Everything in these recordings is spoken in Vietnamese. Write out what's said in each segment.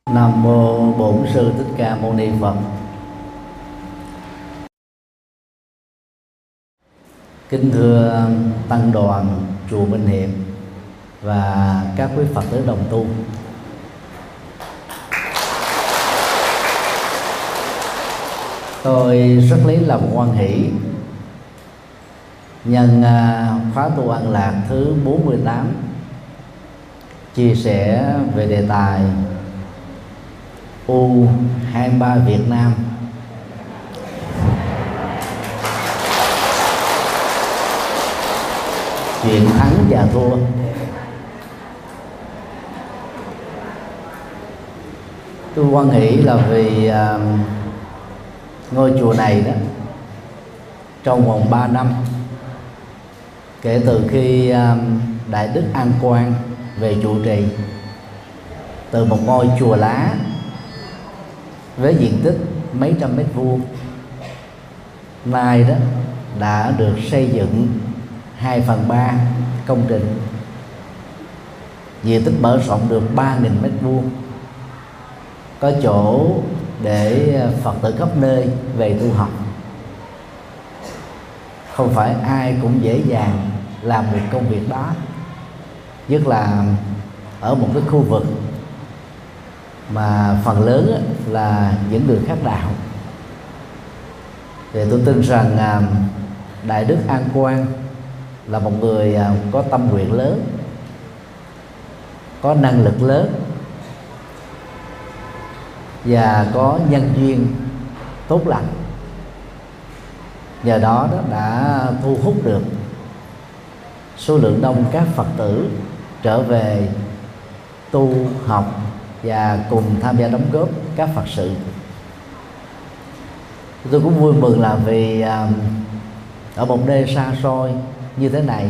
Nam mô Bổn Sư Thích Ca Mâu Ni Phật. Kính thưa tăng đoàn chùa Minh Hiệp và các quý Phật tử đồng tu. Tôi rất lấy lòng hoan hỷ nhân khóa tu An Lạc thứ 48 chia sẻ về đề tài U23 Việt Nam chuyện thắng và thua. Tôi hoan hỷ là vì ngôi chùa này đó, trong vòng 3 năm kể từ khi Đại Đức An Quang về trụ trì, từ một ngôi chùa lá với diện tích mấy trăm mét vuông, nay đó đã được xây dựng 2/3 công trình, diện tích mở rộng được 3.000 mét vuông, có chỗ để Phật tử khắp nơi về tu học. Không phải ai cũng dễ dàng làm được công việc đó, nhất là ở một cái khu vực mà phần lớn là những người khác đạo. Thì tôi tin rằng Đại Đức An Quang là một người có tâm nguyện lớn, có năng lực lớn và có nhân duyên tốt lành. Nhờ đó đã thu hút được số lượng đông các Phật tử trở về tu học và cùng tham gia đóng góp các Phật sự. Tôi cũng vui mừng là vì ở một nơi xa xôi như thế này,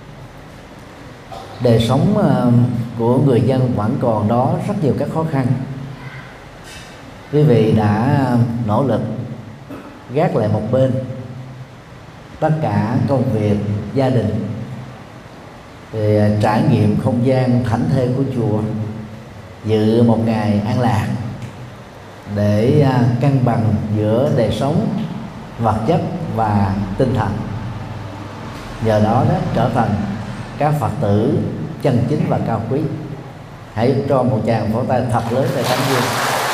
đời sống của người dân vẫn còn đó rất nhiều các khó khăn. Quý vị đã nỗ lực gác lại một bên tất cả công việc gia đình để trải nghiệm không gian thảnh thơi của chùa, dự một ngày an lạc để cân bằng giữa đời sống vật chất và tinh thần. Nhờ đó trở thành các Phật tử chân chính và cao quý. Hãy cho một tràng vỗ tay thật lớn để tán dương.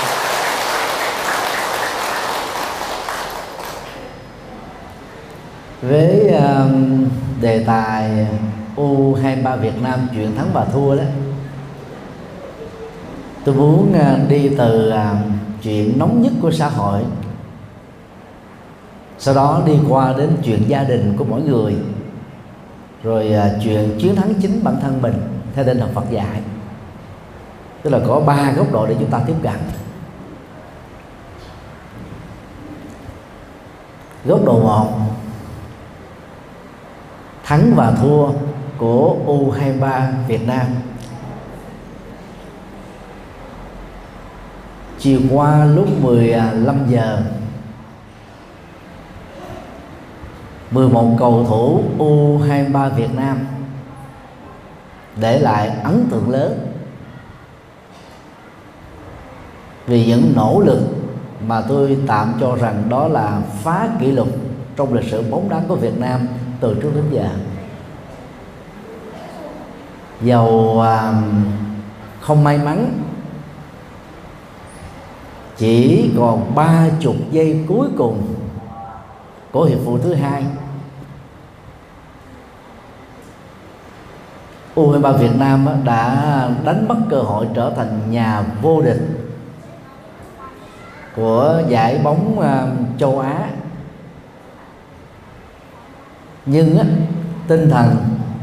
Với đề tài U23 Việt Nam chuyện thắng và thua đó, tôi muốn đi từ chuyện nóng nhất của xã hội, sau đó đi qua đến chuyện gia đình của mỗi người, rồi chuyện chiến thắng chính bản thân mình theo tinh thần Phật dạy. Tức là có 3 góc độ để chúng ta tiếp cận. Góc độ 1, thắng và thua của U23 Việt Nam. Chiều qua lúc 15 giờ, 11 cầu thủ U23 Việt Nam để lại ấn tượng lớn vì những nỗ lực mà tôi tạm cho rằng đó là phá kỷ lục trong lịch sử bóng đá của Việt Nam từ trước đến giờ. Dầu không may mắn, chỉ còn 30 giây cuối cùng của hiệp phụ thứ 2, U23 Việt Nam đã đánh mất cơ hội trở thành nhà vô địch của giải bóng châu Á. Nhưng tinh thần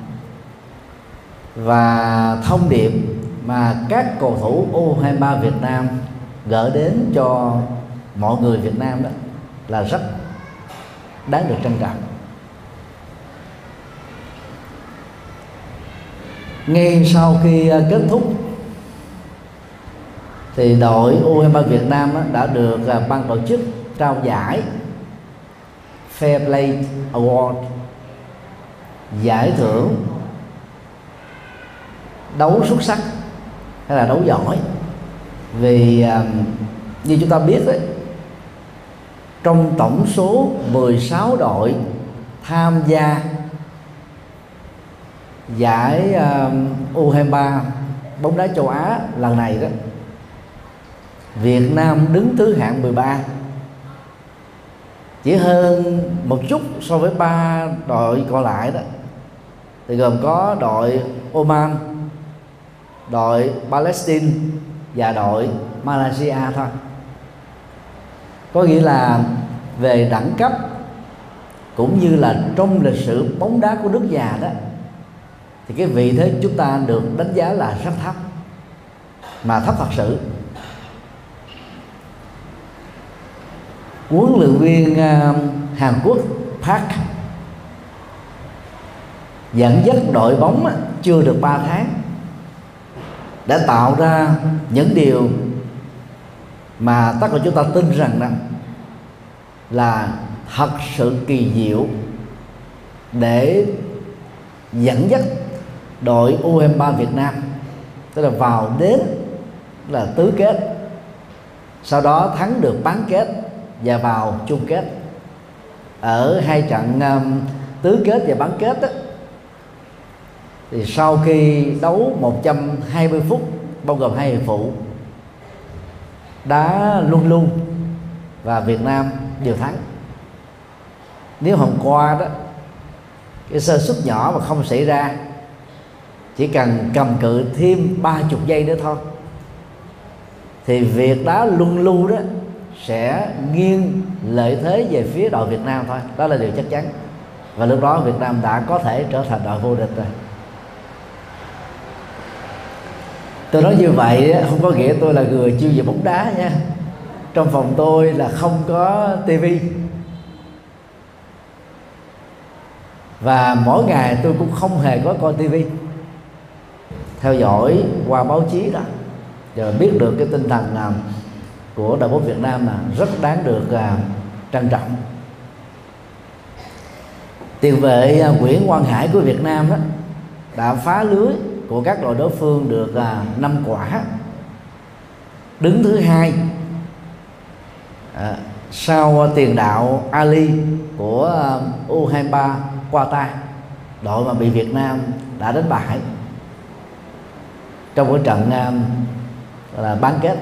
và thông điệp mà các cầu thủ U23 Việt Nam gửi đến cho mọi người Việt Nam đó là rất đáng được trân trọng. Ngay sau khi kết thúc thì đội U23 Việt Nam đã được ban tổ chức trao giải Fair Play Award, giải thưởng đấu xuất sắc hay là đấu giỏi Vì như chúng ta biết đấy, trong tổng số 16 đội tham gia giải U23 bóng đá châu Á lần này đó, Việt Nam đứng thứ hạng 13, chỉ hơn một chút so với 3 đội còn lại đó, thì gồm có đội Oman, đội Palestine và đội Malaysia thôi. Có nghĩa là về đẳng cấp cũng như là trong lịch sử bóng đá của nước nhà đó, thì cái vị thế chúng ta được đánh giá là rất thấp, mà thấp thật sự. Huấn luyện viên Hàn Quốc Park dẫn dắt đội bóng chưa được 3 tháng đã tạo ra những điều mà tất cả chúng ta tin rằng là thật sự kỳ diệu để dẫn dắt đội U23 Việt Nam, tức là vào đến là tứ kết, sau đó thắng được bán kết và vào chung kết. Ở 2 trận tứ kết và bán kết đó, thì sau khi đấu 120 phút bao gồm 2 hiệp phụ, đá luân lưu và Việt Nam đều thắng. Nếu hôm qua đó cái sơ suất nhỏ mà không xảy ra, chỉ cần cầm cự thêm 30 giây nữa thôi, thì việc đá luân lưu đó sẽ nghiêng lợi thế về phía đội Việt Nam thôi. Đó là điều chắc chắn. Và lúc đó Việt Nam đã có thể trở thành đội vô địch rồi. Tôi nói như vậy không có nghĩa tôi là người chuyên về bóng đá nha. Trong phòng tôi là không có tivi, và mỗi ngày tôi cũng không hề có coi tivi, theo dõi qua báo chí đó, rồi biết được cái tinh thần của đội bóng Việt Nam là rất đáng được trân trọng. Tiền vệ Nguyễn Quang Hải của Việt Nam đó đã phá lưới của các đội đối phương được 5 quả, đứng thứ 2 sau tiền đạo Ali của U23 Qatar, đội mà bị Việt Nam đã đánh bại trong cái trận là bán kết.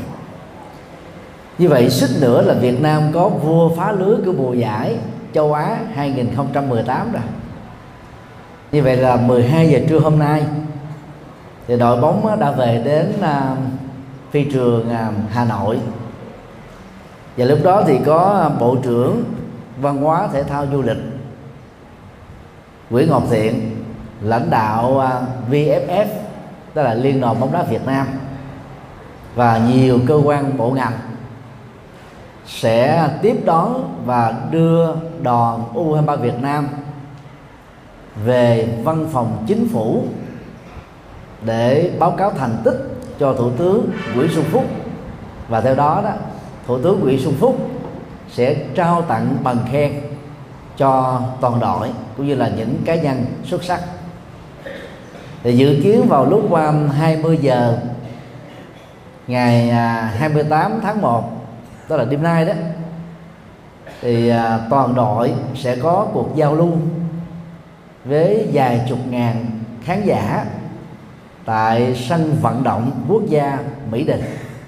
Như vậy suýt nữa là Việt Nam có vua phá lưới của mùa giải châu Á 2018 rồi. Như vậy là 12 giờ trưa hôm nay thì đội bóng đã về đến phi trường Hà Nội, và lúc đó thì có Bộ trưởng Văn hóa Thể thao Du lịch Nguyễn Ngọc Thiện, lãnh đạo VFF, tức là Liên đoàn bóng đá Việt Nam, và nhiều cơ quan bộ ngành sẽ tiếp đón và đưa đoàn U23 Việt Nam về văn phòng chính phủ để báo cáo thành tích cho Thủ tướng Nguyễn Xuân Phúc. Và theo đó Thủ tướng Nguyễn Xuân Phúc sẽ trao tặng bằng khen cho toàn đội cũng như là những cá nhân xuất sắc. Thì dự kiến vào lúc 20 giờ ngày 28 tháng 1, tức là đêm nay đó, thì toàn đội sẽ có cuộc giao lưu với vài chục ngàn khán giả tại sân vận động quốc gia Mỹ Đình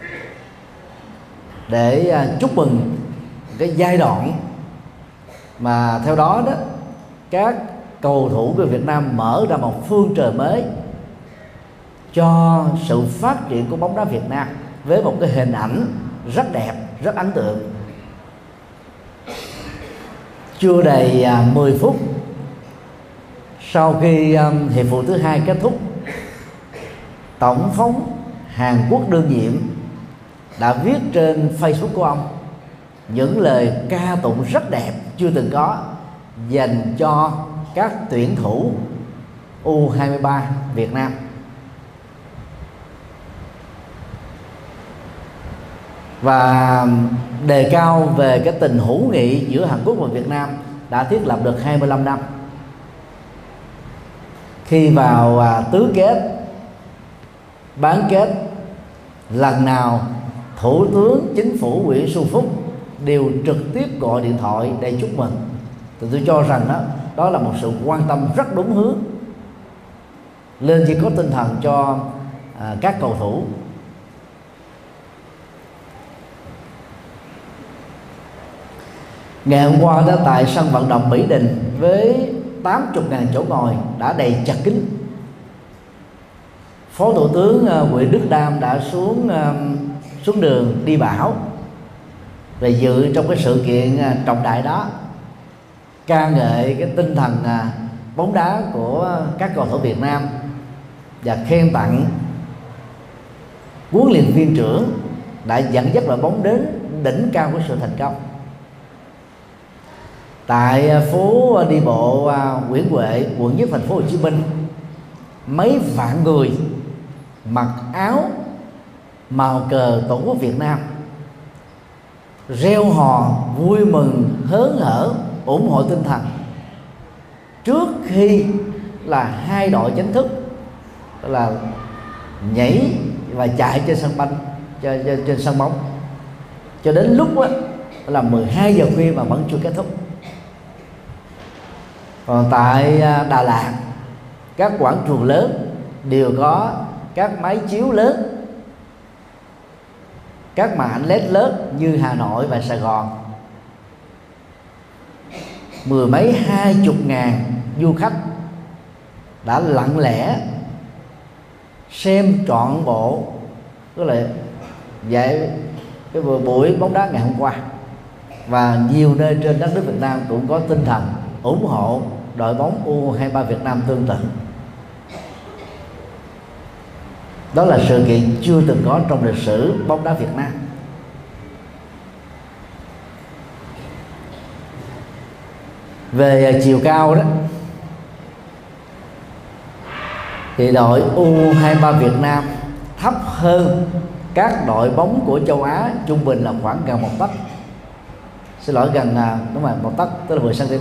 để chúc mừng cái giai đoạn mà theo đó các cầu thủ của Việt Nam mở ra một phương trời mới cho sự phát triển của bóng đá Việt Nam với một cái hình ảnh rất đẹp, rất ấn tượng. Chưa đầy 10 phút sau khi hiệp phụ thứ 2 kết thúc, Tổng thống Hàn Quốc đương nhiệm đã viết trên Facebook của ông những lời ca tụng rất đẹp chưa từng có dành cho các tuyển thủ U23 Việt Nam. Và đề cao về cái tình hữu nghị giữa Hàn Quốc và Việt Nam đã thiết lập được 25 năm. Khi vào tứ kết, bán kết lần nào Thủ tướng Chính phủ Nguyễn Xuân Phúc đều trực tiếp gọi điện thoại để chúc mừng. Thì tôi cho rằng đó là một sự quan tâm rất đúng hướng, lên chỉ có tinh thần cho các cầu thủ. Ngày hôm qua đó, tại sân vận động Mỹ Đình với 80.000 chỗ ngồi đã đầy chật kín, Phó Thủ tướng Nguyễn Đức Đam đã xuống đường đi bão về dự trong cái sự kiện trọng đại đó, ca ngợi cái tinh thần bóng đá của các cầu thủ Việt Nam và khen tặng huấn luyện viên trưởng đã dẫn dắt đội bóng đến đỉnh cao của sự thành công. Tại phố đi bộ Nguyễn Huệ, quận Nhất, thành phố Hồ Chí Minh, mấy vạn người mặc áo màu cờ Tổ quốc Việt Nam reo hò vui mừng hớn hở, ủng hộ tinh thần trước khi là hai đội chính thức là nhảy và chạy trên sân banh, trên sân bóng, cho đến lúc là 12 giờ khuya mà vẫn chưa kết thúc. Còn tại Đà Lạt, các quảng trường lớn đều có các máy chiếu lớn, các màn ảnh LED lớn như Hà Nội và Sài Gòn. Mười mấy 20.000 du khách đã lặng lẽ xem trọn bộ cái buổi bóng đá ngày hôm qua. Và nhiều nơi trên đất nước Việt Nam cũng có tinh thần ủng hộ đội bóng U23 Việt Nam tương tự. Đó là sự kiện chưa từng có trong lịch sử bóng đá Việt Nam. Về chiều cao đó thì đội U23 Việt Nam thấp hơn các đội bóng của châu Á trung bình là khoảng gần 1 tấc. Xin lỗi, gần đúng rồi, 1 tấc, tức là 10 cm.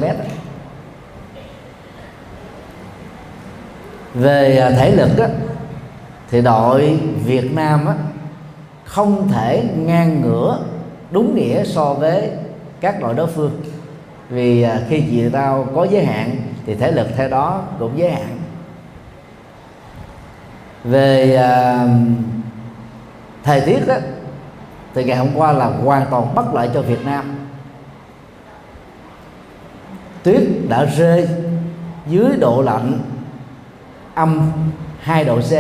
Về thể lực đó, thì đội Việt Nam không thể ngang ngửa đúng nghĩa so với các đội đối phương, vì khi chiều cao có giới hạn thì thể lực theo đó cũng giới hạn. Về thời tiết đó, thì ngày hôm qua là hoàn toàn bất lợi cho Việt Nam. Tuyết đã rơi dưới độ lạnh âm 2 độ C.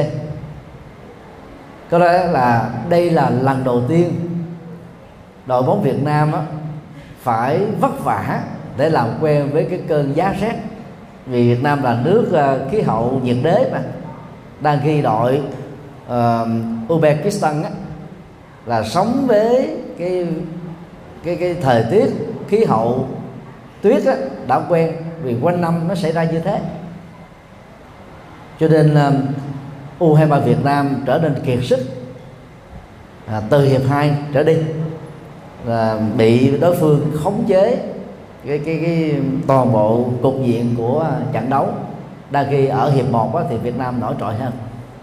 Có lẽ là đây là lần đầu tiên đội bóng Việt Nam phải vất vả để làm quen với cái cơn giá rét, vì Việt Nam là nước khí hậu nhiệt đới mà, đang khi đội Uzbekistan là sống với cái thời tiết khí hậu tuyết đã quen, vì quanh năm nó xảy ra như thế. Cho nên U23 Việt Nam trở nên kiệt sức từ hiệp 2 trở đi, là bị đối phương khống chế cái toàn bộ cục diện của trận đấu, đang khi ở hiệp 1 thì Việt Nam nổi trội hơn.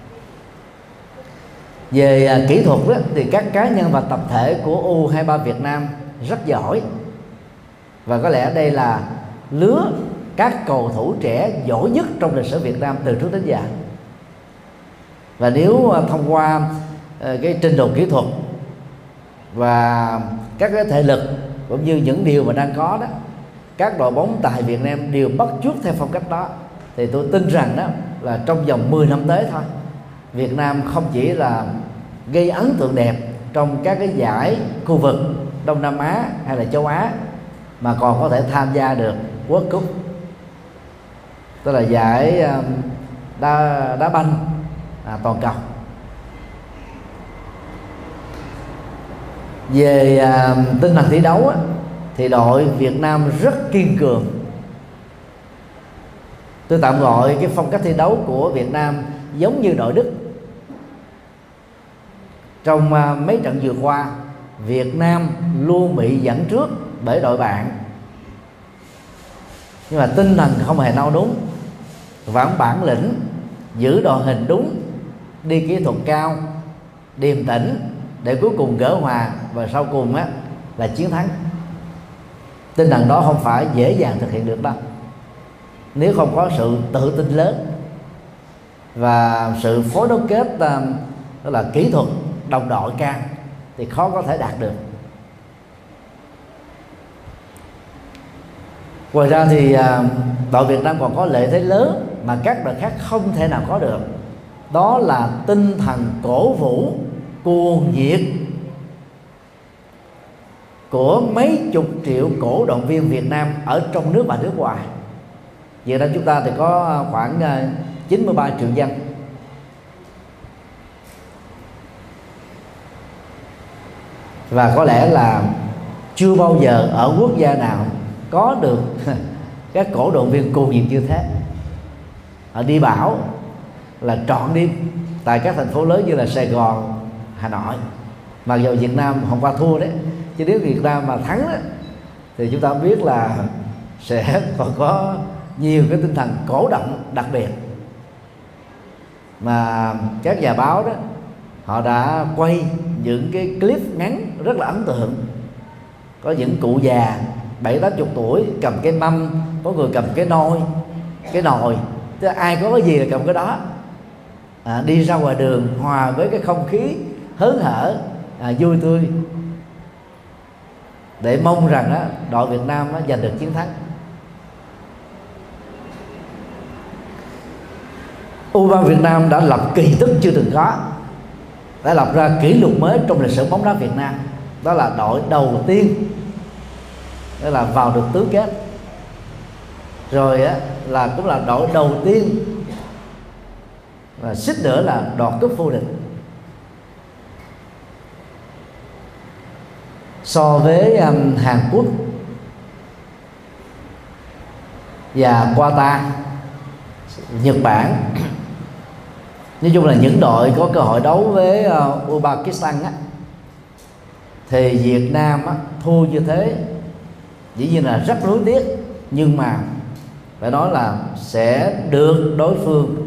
Về kỹ thuật đó, thì các cá nhân và tập thể của U23 Việt Nam rất giỏi, và có lẽ đây là lứa các cầu thủ trẻ giỏi nhất trong lịch sử Việt Nam từ trước đến giờ. Và nếu thông qua cái trình độ kỹ thuật và các cái thể lực cũng như những điều mà đang có đó, các đội bóng tại Việt Nam đều bắt chước theo phong cách đó, thì tôi tin rằng đó là trong vòng 10 năm tới thôi, Việt Nam không chỉ là gây ấn tượng đẹp trong các cái giải khu vực Đông Nam Á hay là châu Á, mà còn có thể tham gia được World Cup, tức là giải đá banh toàn cầu. Về tinh thần thi đấu thì đội Việt Nam rất kiên cường. Tôi tạm gọi cái phong cách thi đấu của Việt Nam giống như đội Đức. Trong mấy trận vừa qua, Việt Nam luôn bị dẫn trước bởi đội bạn, nhưng mà tinh thần không hề nao núng, vẫn bản lĩnh, giữ đội hình đúng, đi kỹ thuật cao, điềm tĩnh để cuối cùng gỡ hòa, và sau cùng á là chiến thắng. Tinh thần đó không phải dễ dàng thực hiện được đâu, nếu không có sự tự tin lớn và sự phối đốc kết đó là kỹ thuật đồng đội cao thì khó có thể đạt được. Ngoài ra thì đội Việt Nam còn có lợi thế lớn mà các đội khác không thể nào có được, đó là tinh thần cổ vũ cuồng nhiệt của mấy chục triệu cổ động viên Việt Nam ở trong nước và nước ngoài. Việt Nam chúng ta thì có khoảng 93 triệu dân, và có lẽ là chưa bao giờ ở quốc gia nào có được các cổ động viên cuồng nhiệt như thế. Họ đi bão là trọn đêm tại các thành phố lớn như là Sài Gòn, Hà Nội. Mặc dù Việt Nam hôm qua thua đấy, chứ nếu Việt Nam mà thắng đó, thì chúng ta biết là sẽ còn có nhiều cái tinh thần cổ động đặc biệt mà các nhà báo đó họ đã quay những cái clip ngắn rất là ấn tượng. Có những cụ già 70-80 tuổi cầm cái mâm, có người cầm cái nồi, tức là ai có cái gì là cầm cái đó, đi ra ngoài đường hòa với cái không khí hớn hở, vui tươi, để mong rằng đội Việt Nam giành được chiến thắng. U23 Việt Nam đã lập kỳ tích chưa từng có, đã lập ra kỷ lục mới trong lịch sử bóng đá Việt Nam. Đó là đội đầu tiên đó là vào được tứ kết, rồi là cũng là đội đầu tiên và suýt nữa là đoạt cúp vô địch. So với Hàn Quốc và Qatar, Nhật Bản, nói chung là những đội có cơ hội đấu với Uzbekistan thì Việt Nam thua như thế dĩ nhiên là rất nuối tiếc, nhưng mà phải nói là sẽ được đối phương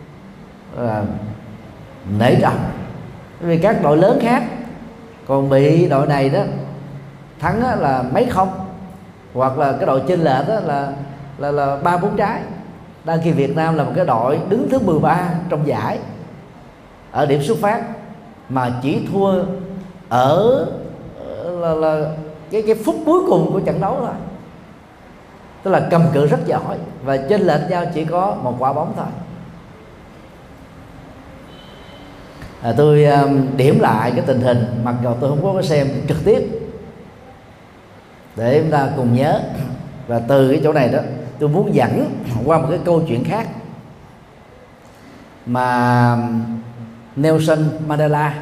nể trọng, vì các đội lớn khác còn bị đội này đó thắng là mấy không, hoặc là cái đội chênh lệch đó là 3-4 trái. Đang khi Việt Nam là một cái đội đứng thứ 13 trong giải ở điểm xuất phát, mà chỉ thua ở là cái phút cuối cùng của trận đấu thôi, tức là cầm cự rất giỏi và chênh lệch nhau chỉ có một quả bóng thôi. Tôi điểm lại cái tình hình, mặc dù tôi không có xem trực tiếp, để chúng ta cùng nhớ. Và từ cái chỗ này đó tôi muốn dẫn qua một cái câu chuyện khác mà Nelson Mandela,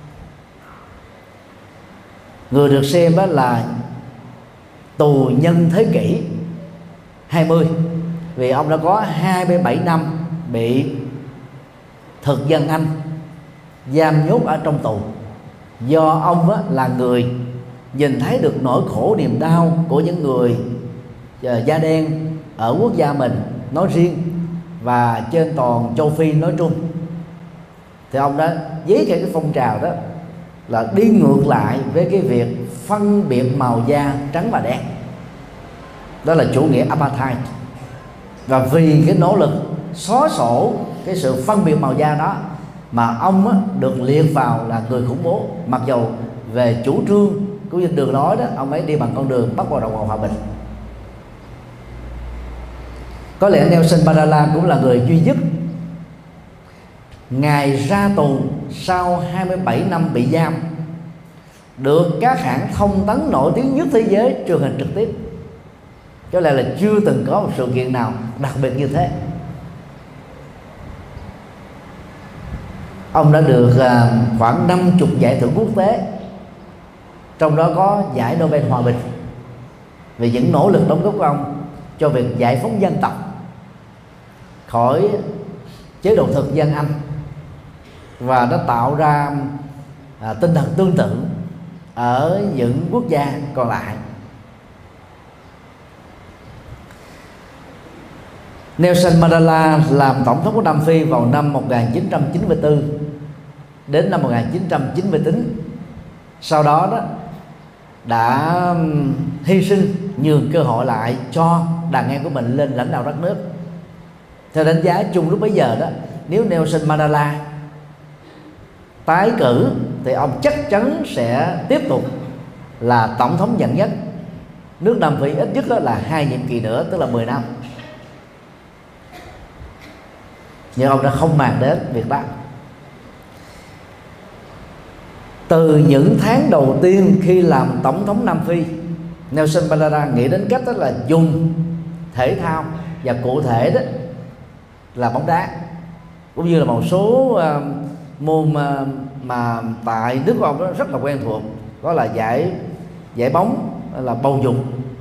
người được xem đó là tù nhân thế kỷ 20, vì ông đã có 27 năm bị thực dân Anh giam nhốt ở trong tù, do ông là người nhìn thấy được nỗi khổ niềm đau của những người da đen ở quốc gia mình nói riêng và trên toàn châu Phi nói chung. Thì ông đã dấy cái phong trào đó là đi ngược lại với cái việc phân biệt màu da trắng và đen, đó là chủ nghĩa apartheid. Và vì cái nỗ lực xóa sổ cái sự phân biệt màu da đó mà ông được liệt vào là người khủng bố, mặc dù về chủ trương cũng như đường lối đó ông ấy đi bằng con đường bắt đầu vào hòa bình. Có lẽ Nelson Mandela cũng là người duy nhất ngày ra tù sau 27 năm bị giam được các hãng thông tấn nổi tiếng nhất thế giới truyền hình trực tiếp. Có lẽ là chưa từng có một sự kiện nào đặc biệt như thế. Ông đã được khoảng 50 giải thưởng quốc tế, trong đó có giải Nobel Hòa bình, vì những nỗ lực đóng góp của ông cho việc giải phóng dân tộc khỏi chế độ thực dân Anh, và nó tạo ra tinh thần tương tự ở những quốc gia còn lại. Nelson Mandela làm tổng thống của Nam Phi vào năm 1994 đến năm 1999, sau đó đã hy sinh nhường cơ hội lại cho đàn em của mình lên lãnh đạo đất nước. Theo đánh giá chung lúc bấy giờ đó, nếu Nelson Mandela tái cử thì ông chắc chắn sẽ tiếp tục là tổng thống dẫn dắt nước Nam Phi ít nhất là 2 nhiệm kỳ nữa, tức là 10 năm. Nhưng ông đã không màng đến việc đó. Từ những tháng đầu tiên khi làm tổng thống Nam Phi, Nelson Mandela nghĩ đến cách đó là dùng thể thao, và cụ thể đó là bóng đá, cũng như là một số môn mà tại nước của ông đó rất là quen thuộc, đó là giải bóng, là bầu dục,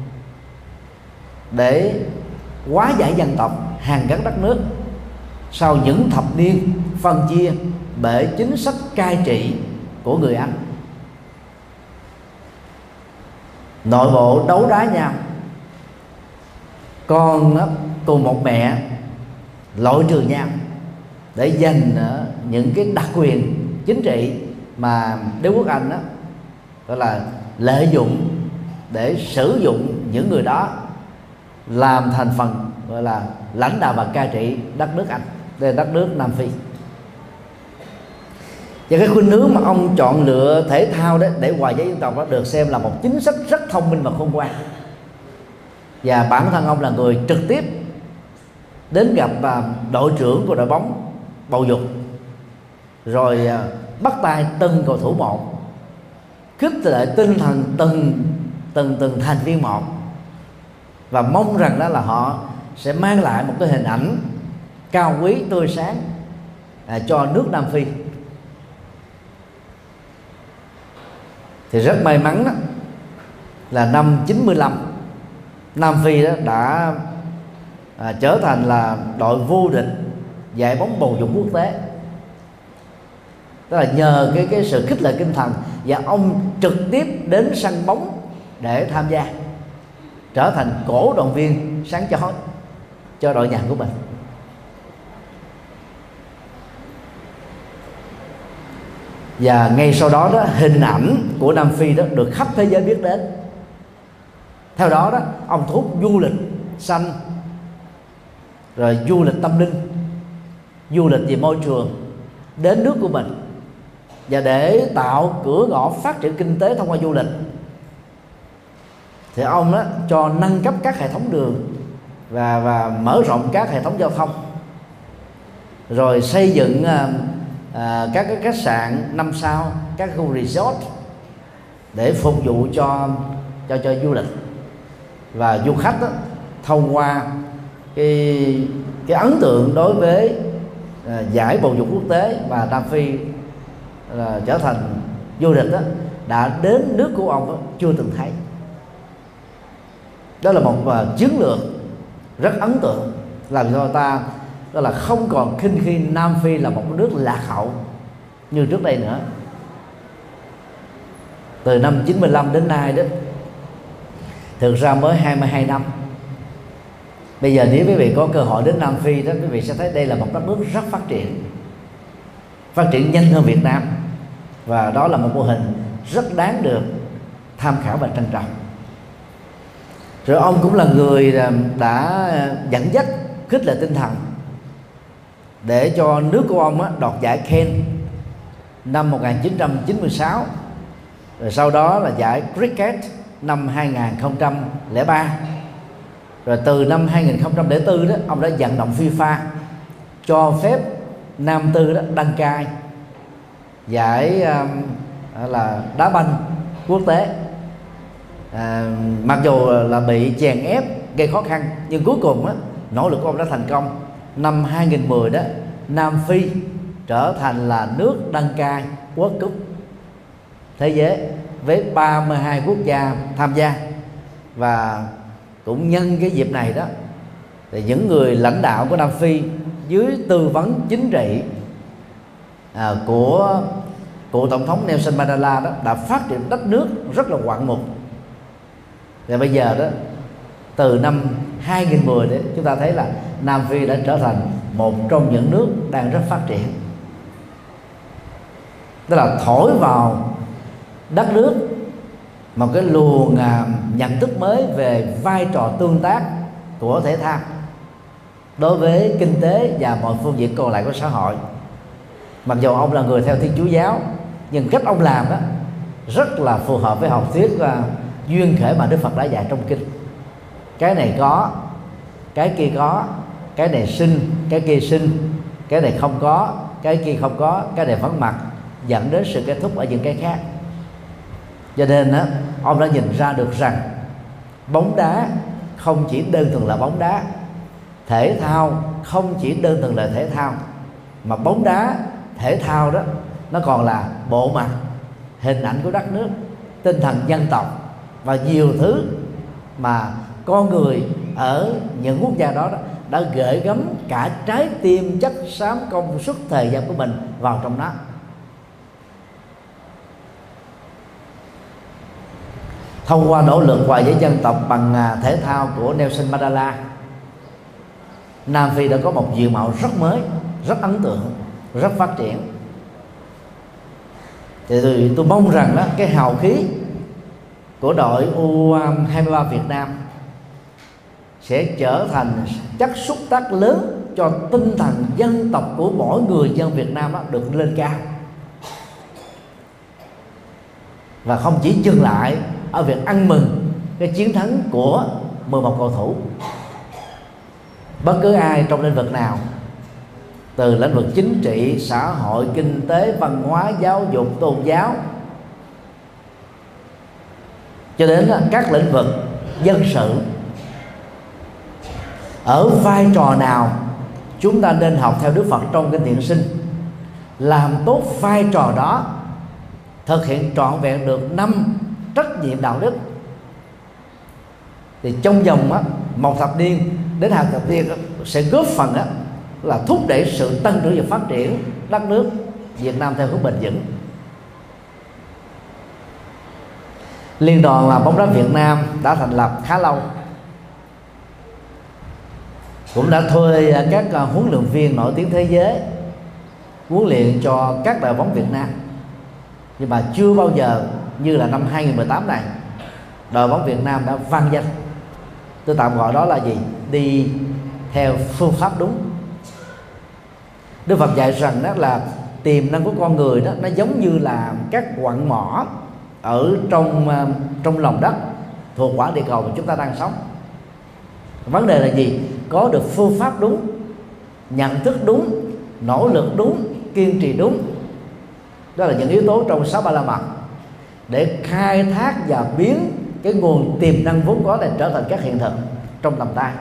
để hóa giải dân tộc, hàn gắn đất nước sau những thập niên phân chia bởi chính sách cai trị của người Anh. Nội bộ đấu đá nhau, con cùng một mẹ loại trừ nhau để giành những cái đặc quyền chính trị mà đế quốc Anh đó gọi là lợi dụng, để sử dụng những người đó làm thành phần gọi là lãnh đạo và cai trị đất nước Anh, đây là đất nước Nam Phi. Và cái khuynh hướng mà ông chọn lựa thể thao đấy để hòa giải dân tộc đó được xem là một chính sách rất thông minh và khôn ngoan. Và bản thân ông là người trực tiếp đến gặp đội trưởng của đội bóng bầu dục, rồi bắt tay từng cầu thủ một, khích lệ tinh thần từng thành viên một, và mong rằng đó là họ sẽ mang lại một cái hình ảnh cao quý tươi sáng cho nước Nam Phi. Thì rất may mắn đó, là năm 95 Nam Phi đó đã trở thành là đội vô địch giải bóng bầu dục quốc tế. Tức là nhờ cái sự khích lệ tinh thần, và ông trực tiếp đến sân bóng để tham gia, trở thành cổ động viên sáng chói cho đội nhà của mình. Và ngay sau đó hình ảnh của Nam Phi đó được khắp thế giới biết đến. Theo đó ông thu hút du lịch xanh, rồi du lịch tâm linh, du lịch về môi trường đến nước của mình. Và để tạo cửa ngõ phát triển kinh tế thông qua du lịch thì ông cho nâng cấp các hệ thống đường và mở rộng các hệ thống giao thông, rồi xây dựng các cái khách sạn 5 sao, các khu resort để phục vụ cho du lịch. Và du khách thông qua cái ấn tượng đối với giải bầu dục quốc tế và Nam Phi trở thành du lịch đã đến nước của ông chưa từng thấy. Đó là một chiến lược rất ấn tượng, làm cho ta đó là không còn khinh khi Nam Phi là một nước lạc hậu như trước đây nữa. Từ năm 95 đến nay đó, thực ra mới 22 năm. Bây giờ nếu quý vị có cơ hội đến Nam Phi đó, quý vị sẽ thấy đây là một đất nước rất phát triển nhanh hơn Việt Nam, và đó là một mô hình rất đáng được tham khảo và trân trọng. Rồi ông cũng là người đã dẫn dắt khích lệ tinh thần để cho nước của ông đoạt giải Ken năm 1996, rồi sau đó là giải Cricket năm 2003. Rồi từ năm 2004 đó, ông đã vận động FIFA cho phép nam tư đó đăng cai giải là đá banh quốc tế. Mặc dù là bị chèn ép gây khó khăn, nhưng cuối cùng nỗ lực của ông đã thành công. Năm 2010 đó, Nam Phi trở thành là nước đăng cai World Cup thế giới với 32 quốc gia tham gia. Và cũng nhân cái dịp này đó, thì những người lãnh đạo của Nam Phi dưới tư vấn chính trị của cựu tổng thống Nelson Mandela đó đã phát triển đất nước rất là ngoạn mục. Và bây giờ đó, từ năm 2010 đấy, chúng ta thấy là Nam Phi đã trở thành một trong những nước đang rất phát triển. tức là thổi vào đất nước một cái luồng nhận thức mới về vai trò tương tác của thể thao đối với kinh tế và mọi phương diện còn lại của xã hội. Mặc dù ông là người theo Thiên Chúa giáo, nhưng cách ông làm đó rất là phù hợp với học thuyết duyên khởi mà Đức Phật đã dạy trong kinh. Cái này có, cái kia có, cái này sinh, cái kia sinh, cái này không có, cái kia không có, cái này vắng mặt, dẫn đến sự kết thúc ở những cái khác. Cho nên đó, ông đã nhìn ra được rằng bóng đá không chỉ đơn thuần là bóng đá, thể thao không chỉ đơn thuần là thể thao, mà bóng đá, thể thao đó nó còn là bộ mặt, hình ảnh của đất nước, tinh thần dân tộc và nhiều thứ mà con người ở những quốc gia đó đã gửi gắm cả trái tim, chất xám, công suất, thời gian của mình vào trong đó. Thông qua nỗ lực hòa giải dân tộc bằng thể thao của Nelson Mandela, Nam Phi đã có một diện mạo rất mới, rất ấn tượng, rất phát triển. Thì tôi mong rằng đó, cái hào khí của đội U23 Việt Nam sẽ trở thành chất xúc tác lớn cho tinh thần dân tộc của mỗi người dân Việt Nam đó được lên cao, và không chỉ dừng lại ở việc ăn mừng cái chiến thắng của 11 cầu thủ. Bất cứ ai trong lĩnh vực nào, từ lĩnh vực chính trị, xã hội, kinh tế, văn hóa, giáo dục, tôn giáo, cho đến các lĩnh vực dân sự, ở vai trò nào chúng ta nên học theo Đức Phật trong kinh Thiện Sinh, làm tốt vai trò đó, thực hiện trọn vẹn được 5 trách nhiệm đạo đức, thì trong vòng 1 thập niên đến 2 thập niên sẽ góp phần là thúc đẩy sự tăng trưởng và phát triển đất nước Việt Nam theo hướng bền vững. Liên đoàn làm bóng đá Việt Nam đã thành lập khá lâu, cũng đã thuê các huấn luyện viên nổi tiếng thế giới huấn luyện cho các đội bóng Việt Nam, nhưng mà chưa bao giờ như là năm 2018 này đội bóng Việt Nam đã vang danh. Tôi tạm gọi đó là gì? Đi theo phương pháp đúng. Đức Phật dạy rằng đó là tiềm năng của con người đó nó giống như là các quặng mỏ ở trong lòng đất thuộc quả địa cầu mà chúng ta đang sống. Vấn đề là gì? Có được phương pháp đúng, nhận thức đúng, nỗ lực đúng, kiên trì đúng. Đó là những yếu tố trong 6 Ba La Mật để khai thác và biến cái nguồn tiềm năng vốn có này trở thành các hiện thực trong tầm tay.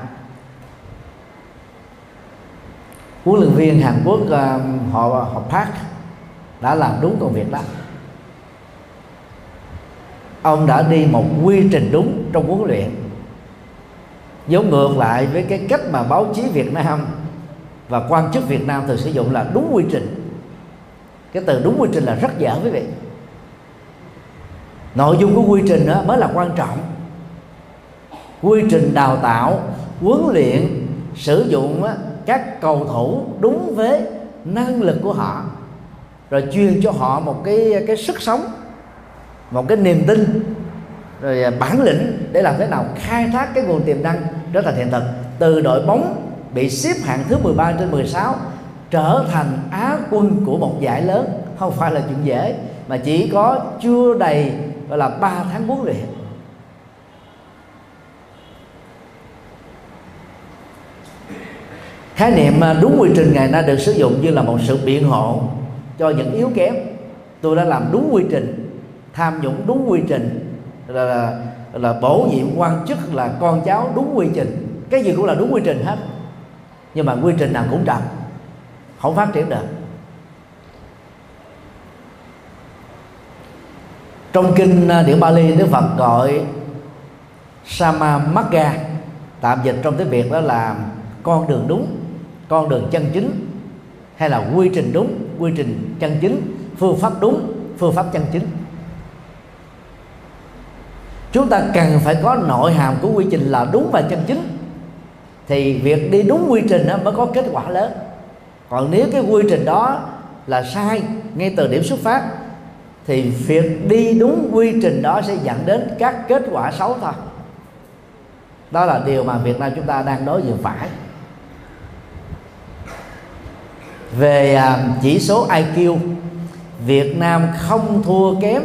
Huấn luyện viên Hàn Quốc họ Park đã làm đúng công việc đó. Ông đã đi một quy trình đúng trong huấn luyện, giống ngược lại với cái cách mà báo chí Việt Nam và quan chức Việt Nam thường sử dụng là đúng quy trình. Cái từ đúng quy trình là rất dở quý vị. Nội dung của quy trình đó mới là quan trọng. Quy trình đào tạo, huấn luyện, sử dụng các cầu thủ đúng với năng lực của họ, rồi truyền cho họ một cái sức sống, một cái niềm tin, rồi bản lĩnh để làm thế nào khai thác cái nguồn tiềm năng trở thành hiện thực. Từ đội bóng bị xếp hạng thứ 13 trên 16 trở thành Á quân của một giải lớn không phải là chuyện dễ, mà chỉ có chưa đầy gọi là 3 tháng huấn luyện. Khái niệm đúng quy trình ngày nay được sử dụng như là một sự biện hộ cho những yếu kém. Tôi đã làm đúng quy trình, tham nhũng đúng quy trình, là bổ nhiệm quan chức là con cháu đúng quy trình, cái gì cũng là đúng quy trình hết, nhưng mà quy trình nào cũng trật, không phát triển được. Trong kinh Điển Bali, Đức Phật gọi Samamagga, tạm dịch trong tiếng Việt đó là con đường đúng, con đường chân chính, hay là quy trình đúng, quy trình chân chính, phương pháp đúng, phương pháp chân chính. Chúng ta cần phải có nội hàm của quy trình là đúng và chân chính, thì việc đi đúng quy trình đó mới có kết quả lớn. Còn nếu cái quy trình đó là sai ngay từ điểm xuất phát, thì việc đi đúng quy trình đó sẽ dẫn đến các kết quả xấu thôi. Đó là điều mà Việt Nam chúng ta đang đối diện phải. Về chỉ số IQ, Việt Nam không thua kém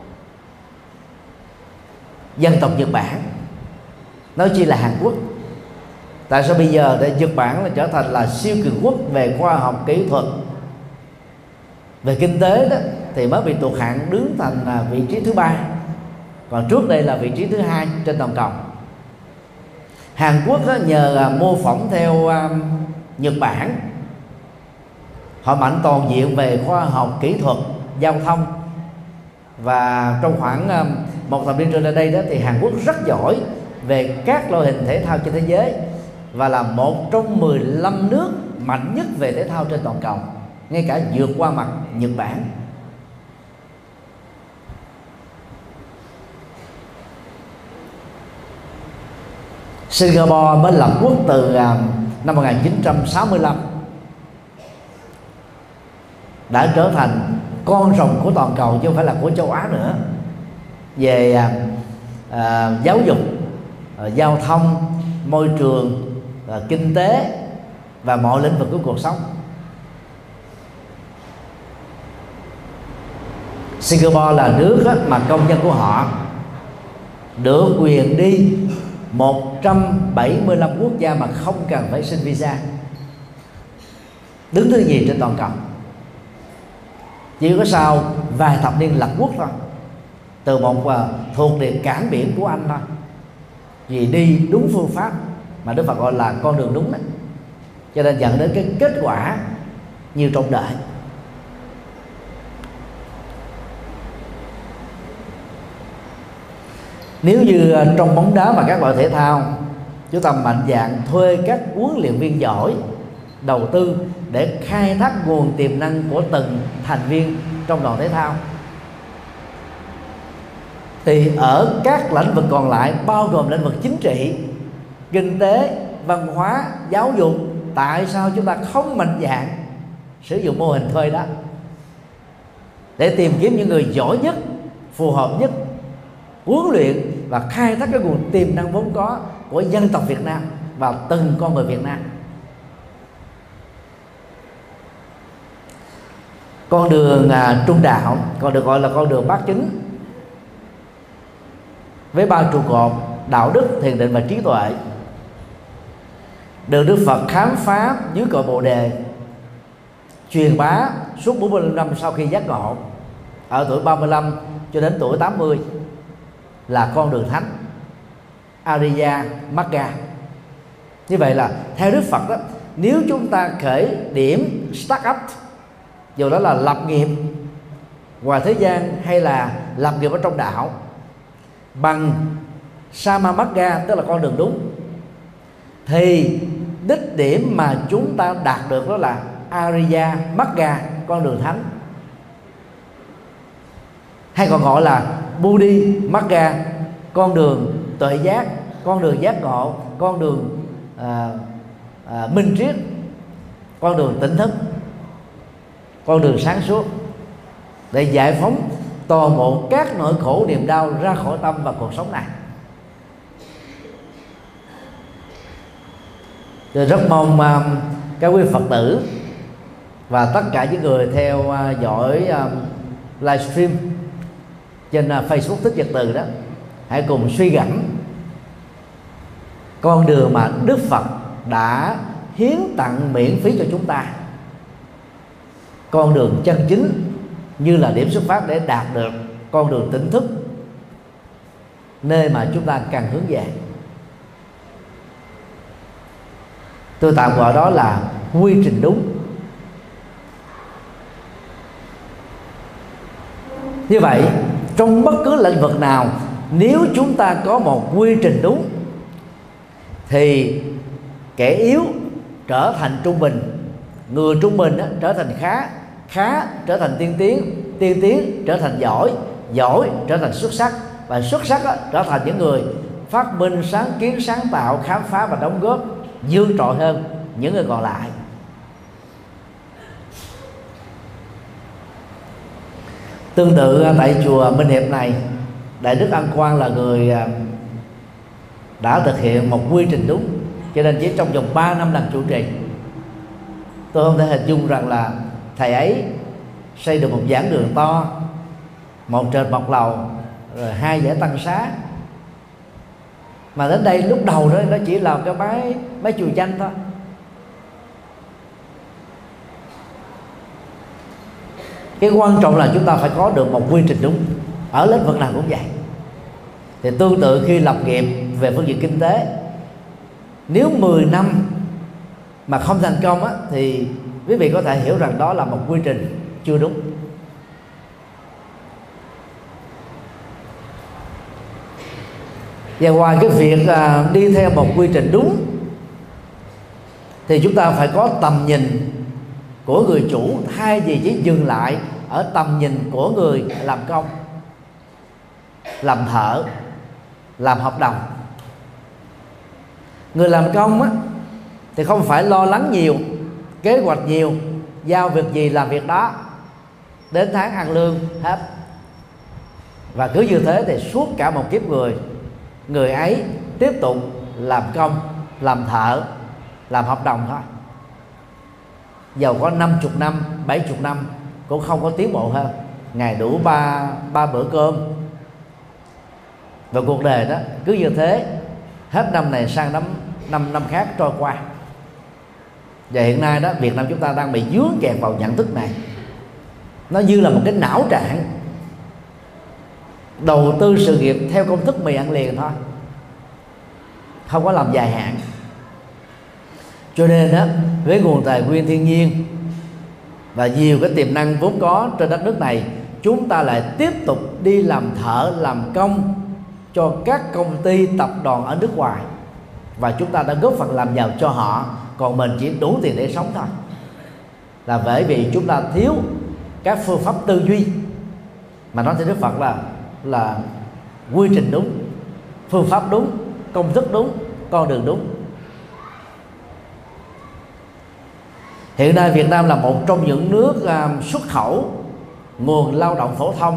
dân tộc Nhật Bản, nói chi là Hàn Quốc. Tại sao bây giờ để Nhật Bản là trở thành là siêu cường quốc về khoa học kỹ thuật, về kinh tế đó, thì mới bị tụt hạng đứng thành vị trí thứ 3, còn trước đây là vị trí thứ 2 trên toàn cầu. Hàn Quốc đó, nhờ mô phỏng theo Nhật Bản, họ mạnh toàn diện về khoa học kỹ thuật, giao thông, và trong khoảng một thập niên trở lại đây đó thì Hàn Quốc rất giỏi về các loại hình thể thao trên thế giới và là một trong 15 nước mạnh nhất về thể thao trên toàn cầu, ngay cả vượt qua mặt Nhật Bản. Singapore mới lập quốc từ năm 1965, đã trở thành con rồng của toàn cầu chứ không phải là của châu Á nữa, về giáo dục, giao thông, môi trường, kinh tế và mọi lĩnh vực của cuộc sống. Singapore là nước mà công dân của họ được quyền đi 175 quốc gia mà không cần phải xin visa, đứng thứ nhì trên toàn cầu. Chỉ có sau vài thập niên lập quốc thôi, từ một thuộc địa cảng biển của Anh thôi, vì đi đúng phương pháp mà Đức Phật gọi là con đường đúng đấy, cho nên dẫn đến cái kết quả như trông đợi. Nếu như trong bóng đá và các loại thể thao, chúng ta mạnh dạn thuê các huấn luyện viên giỏi, đầu tư để khai thác nguồn tiềm năng của từng thành viên trong đoàn thể thao, thì ở các lĩnh vực còn lại, bao gồm lĩnh vực chính trị, kinh tế, văn hóa, giáo dục, tại sao chúng ta không mạnh dạn sử dụng mô hình thuê đó để tìm kiếm những người giỏi nhất, phù hợp nhất, huấn luyện và khai thác cái nguồn tiềm năng vốn có của dân tộc Việt Nam vào từng con người Việt Nam. Con đường trung đạo còn được gọi là con đường bát chính, với 3 trụ cột: đạo đức, thiền định và trí tuệ, được Đức Phật khám phá dưới cội Bồ Đề, truyền bá suốt 45 năm sau khi giác ngộ, ở tuổi 35 cho đến tuổi 80, là con đường thánh, Ariya Magga. Như vậy là theo Đức Phật đó, nếu chúng ta khởi điểm start up, dù đó là lập nghiệp ngoài thế gian hay là lập nghiệp ở trong đạo, bằng Samamagga, tức là con đường đúng, thì đích điểm mà chúng ta đạt được đó là Ariya Magga, con đường thánh, hay còn gọi là Bodhi Magga, con đường tuệ giác, con đường giác ngộ, con đường minh triết, con đường tỉnh thức, con đường sáng suốt, để giải phóng toàn bộ các nỗi khổ niềm đau ra khỏi tâm và cuộc sống này. Tôi rất mong các quý Phật tử và tất cả những người theo dõi livestream trên Facebook Thích Nhật Từ đó, hãy cùng suy gẫm con đường mà Đức Phật đã hiến tặng miễn phí cho chúng ta, con đường chân chính như là điểm xuất phát để đạt được con đường tỉnh thức, nơi mà chúng ta cần hướng về. Tôi tạm gọi đó là quy trình đúng. Như vậy, trong bất cứ lĩnh vực nào, nếu chúng ta có một quy trình đúng thì kẻ yếu trở thành trung bình, người trung bình trở thành khá, khá trở thành tiên tiến, tiên tiến trở thành giỏi, giỏi trở thành xuất sắc, và xuất sắc trở thành những người phát minh, sáng kiến, sáng tạo, khám phá và đóng góp vượt trội hơn những người còn lại. Tương tự tại chùa Minh Hiệp này, Đại đức Ân Quang là người đã thực hiện một quy trình đúng, cho nên chỉ trong vòng 3 năm làm trụ trì, tôi không thể hình dung rằng là thầy ấy xây được một giảng đường to, một trệt một lầu, rồi 2 dãy tăng xá, mà đến đây lúc đầu đó nó chỉ là cái máy chùi chanh thôi. Cái quan trọng là chúng ta phải có được một quy trình đúng, ở lĩnh vực nào cũng vậy. Thì tương tự khi lập nghiệp về phương diện kinh tế, nếu 10 năm mà không thành công á, thì quý vị có thể hiểu rằng đó là một quy trình chưa đúng. Và ngoài cái việc đi theo một quy trình đúng, thì chúng ta phải có tầm nhìn của người chủ, thay vì chỉ dừng lại ở tầm nhìn của người làm công, làm thợ, làm hợp đồng. Người làm công á, thì không phải lo lắng nhiều, kế hoạch nhiều, giao việc gì làm việc đó, đến tháng ăn lương hết. Và cứ như thế thì suốt cả một kiếp người ấy tiếp tục làm công, làm thợ, làm hợp đồng thôi. Dầu có 50 năm, 70 năm cũng không có tiến bộ hơn. Ngày đủ ba bữa cơm. Và cuộc đời đó cứ như thế, hết năm này sang năm khác trôi qua. Và hiện nay đó, Việt Nam chúng ta đang bị dướng kẹt vào nhận thức này. Nó như là một cái não trạng đầu tư sự nghiệp theo công thức mì ăn liền thôi, không có làm dài hạn. Cho nên đó, với nguồn tài nguyên thiên nhiên và nhiều cái tiềm năng vốn có trên đất nước này, chúng ta lại tiếp tục đi làm thợ, làm công cho các công ty, tập đoàn ở nước ngoài, và chúng ta đã góp phần làm giàu cho họ, còn mình chỉ đủ tiền để sống thôi. Là bởi vì chúng ta thiếu các phương pháp tư duy, mà nói theo Đức Phật là quy trình đúng, phương pháp đúng, công thức đúng, con đường đúng. Hiện nay Việt Nam là một trong những nước xuất khẩu nguồn lao động phổ thông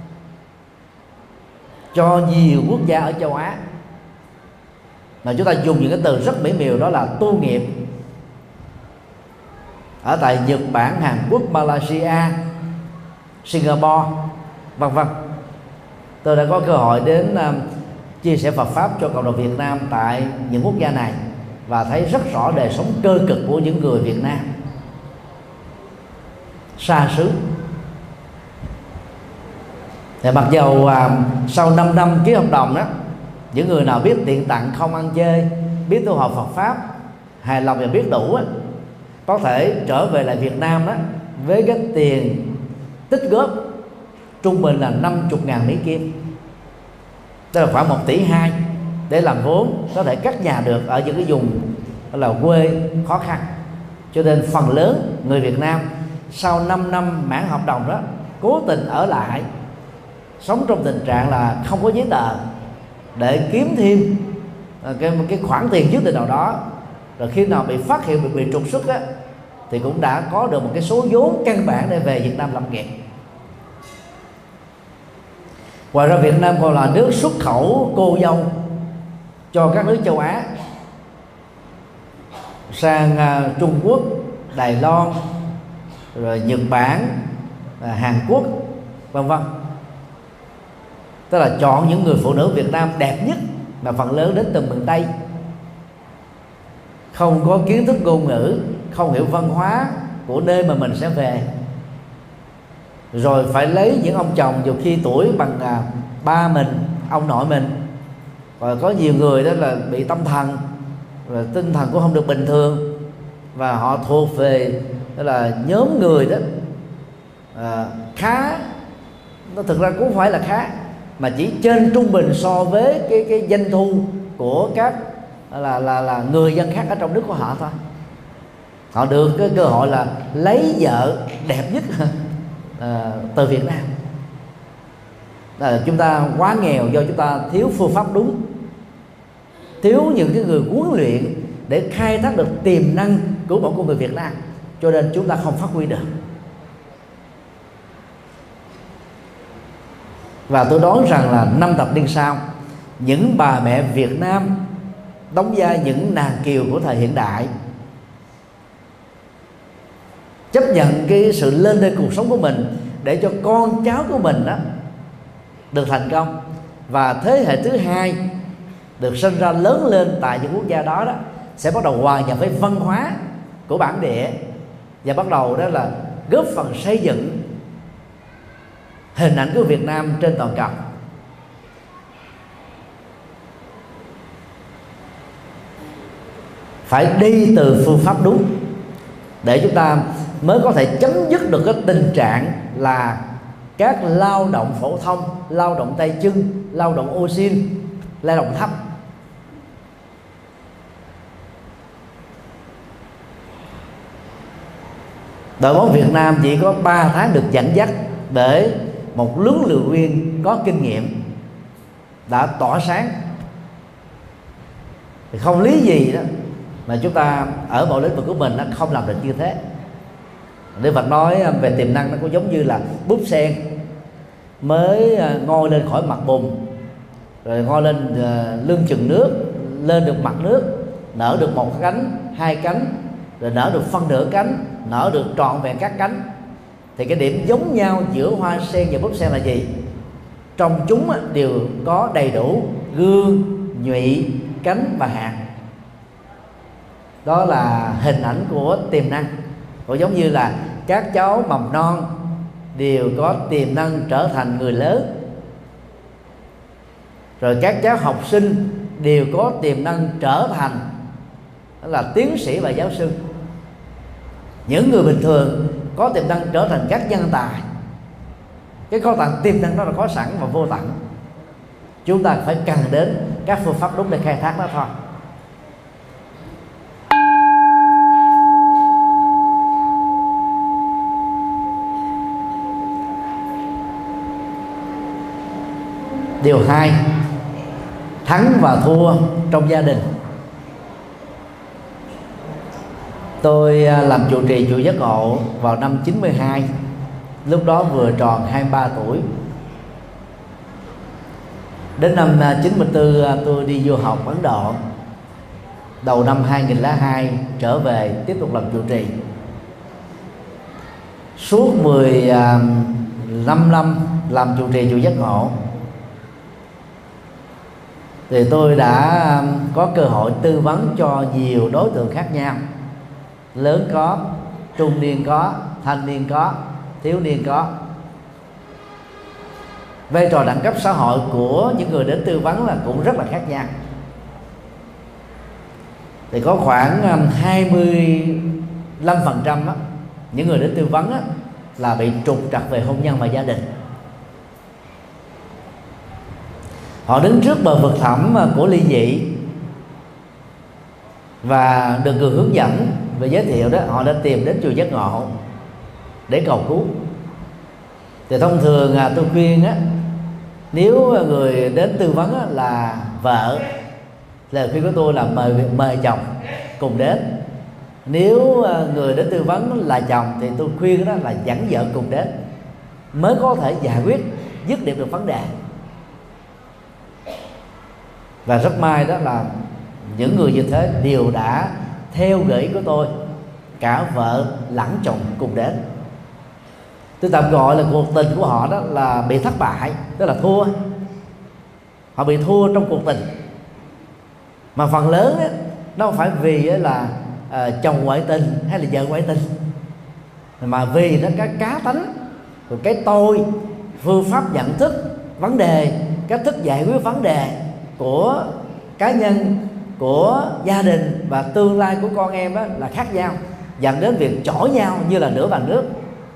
cho nhiều quốc gia ở châu Á, mà chúng ta dùng những cái từ rất mỹ miều, đó là tu nghiệp. Ở tại Nhật Bản, Hàn Quốc, Malaysia, Singapore, vân vân. Tôi đã có cơ hội đến chia sẻ Phật pháp cho cộng đồng Việt Nam tại những quốc gia này, và thấy rất rõ đời sống cơ cực của những người Việt Nam xa xứ. Thì mặc dầu sau 5 năm ký hợp đồng đó, những người nào biết tiện tặng, không ăn chơi, biết tu học Phật pháp, hài lòng và biết đủ á, có thể trở về lại Việt Nam đó với cái tiền tích góp trung bình là 50.000 Mỹ Kim, tức là khoảng 1,2 tỷ, để làm vốn có thể cất nhà được ở những cái vùng là quê khó khăn. Cho nên phần lớn người Việt Nam sau 5 năm mãn hợp đồng đó cố tình ở lại, sống trong tình trạng là không có giấy tờ, để kiếm thêm cái khoản tiền nhất định nào đó, rồi khi nào bị phát hiện bị trục xuất á, thì cũng đã có được một cái số vốn căn bản để về Việt Nam lập nghiệp. Ngoài ra Việt Nam còn là nước xuất khẩu cô dâu cho các nước châu Á, sang Trung Quốc, Đài Loan, rồi Nhật Bản, Hàn Quốc, vân vân. Tức là chọn những người phụ nữ Việt Nam đẹp nhất, mà phần lớn đến từ miền Tây, không có kiến thức ngôn ngữ, không hiểu văn hóa của nơi mà mình sẽ về, rồi phải lấy những ông chồng dù khi tuổi bằng ba mình, ông nội mình. Và có nhiều người đó là bị tâm thần, rồi tinh thần cũng không được bình thường, và họ thuộc về đó là nhóm người đó khá, nó thực ra cũng không phải là khá, mà chỉ trên trung bình so với cái doanh thu của các là người dân khác ở trong nước của họ thôi. Họ được cái cơ hội là lấy vợ đẹp nhất từ Việt Nam. Chúng ta quá nghèo do chúng ta thiếu phương pháp đúng, thiếu những cái người huấn luyện để khai thác được tiềm năng của mỗi con người Việt Nam, cho nên chúng ta không phát huy được. Và tôi đoán rằng là 5 thập niên sau, những bà mẹ Việt Nam đóng vai những nàng kiều của thời hiện đại, chấp nhận cái sự lên lên cuộc sống của mình để cho con cháu của mình đó được thành công, và thế hệ thứ hai được sinh ra lớn lên tại những quốc gia đó sẽ bắt đầu hòa nhập với văn hóa của bản địa, và bắt đầu đó là góp phần xây dựng hình ảnh của Việt Nam trên toàn cầu. Phải đi từ phương pháp đúng để chúng ta mới có thể chấm dứt được cái tình trạng là các lao động phổ thông, lao động tay chân, lao động ô sin, lao động thấp. Đội bóng Việt Nam chỉ có 3 tháng được dẫn dắt bởi một huấn luyện viên có kinh nghiệm đã tỏa sáng, thì không lý gì đó mà chúng ta ở mọi lĩnh vực của mình nó không làm được như thế. Đức Phật nói về tiềm năng nó cũng giống như là búp sen mới ngoi lên khỏi mặt bùn, rồi ngoi lên lưng chừng nước, lên được mặt nước, nở được một cánh, hai cánh, rồi nở được phân nửa cánh, nở được trọn vẹn các cánh. Thì cái điểm giống nhau giữa hoa sen và búp sen là gì? Trong chúng đều có đầy đủ gương, nhụy, cánh và hạt. Đó là hình ảnh của tiềm năng. Cũng giống như là các cháu mầm non đều có tiềm năng trở thành người lớn, rồi các cháu học sinh đều có tiềm năng trở thành đó là tiến sĩ và giáo sư. Những người bình thường có tiềm năng trở thành các nhân tài. Cái kho tàng tiềm năng đó là có sẵn và vô tận. Chúng ta phải cần đến các phương pháp đúng để khai thác nó thôi. Điều 2, thắng và thua trong gia đình. Tôi làm trụ trì chùa Giác Ngộ vào năm 92, lúc đó vừa tròn 23 tuổi. Đến năm 94 tôi đi du học Ấn Độ. Đầu năm 2002 trở về tiếp tục làm trụ trì. Suốt 15 năm làm trụ trì chùa Giác Ngộ thì tôi đã có cơ hội tư vấn cho nhiều đối tượng khác nhau. Lớn có, trung niên có, thanh niên có, thiếu niên có. Vai trò đẳng cấp xã hội của những người đến tư vấn là cũng rất là khác nhau. Thì có khoảng 25% những người đến tư vấn là bị trục trặc về hôn nhân và gia đình. Họ đứng trước bờ vực thẳm của ly dị và được người hướng dẫn và giới thiệu đó, họ đã tìm đến chùa Giác Ngộ để cầu cứu. Thì thông thường tôi khuyên nếu người đến tư vấn là vợ, lời khuyên của tôi là mời chồng cùng đến. Nếu người đến tư vấn là chồng thì tôi khuyên đó là dẫn vợ cùng đến, mới có thể giải quyết dứt điểm được vấn đề. Và rất may đó là những người như thế đều đã theo gợi ý của tôi, cả vợ lẫn chồng cùng đến. Tôi tạm gọi là cuộc tình của họ đó là bị thất bại, tức là thua. Họ bị thua trong cuộc tình. Mà phần lớn nó không phải vì là chồng ngoại tình hay là vợ ngoại tình, mà vì nó cái cá tánh, rồi cái tôi, phương pháp nhận thức vấn đề, cách thức giải quyết vấn đề của cá nhân, của gia đình và tương lai của con em đó là khác nhau, dẫn đến việc chổi nhau như là lửa và nước,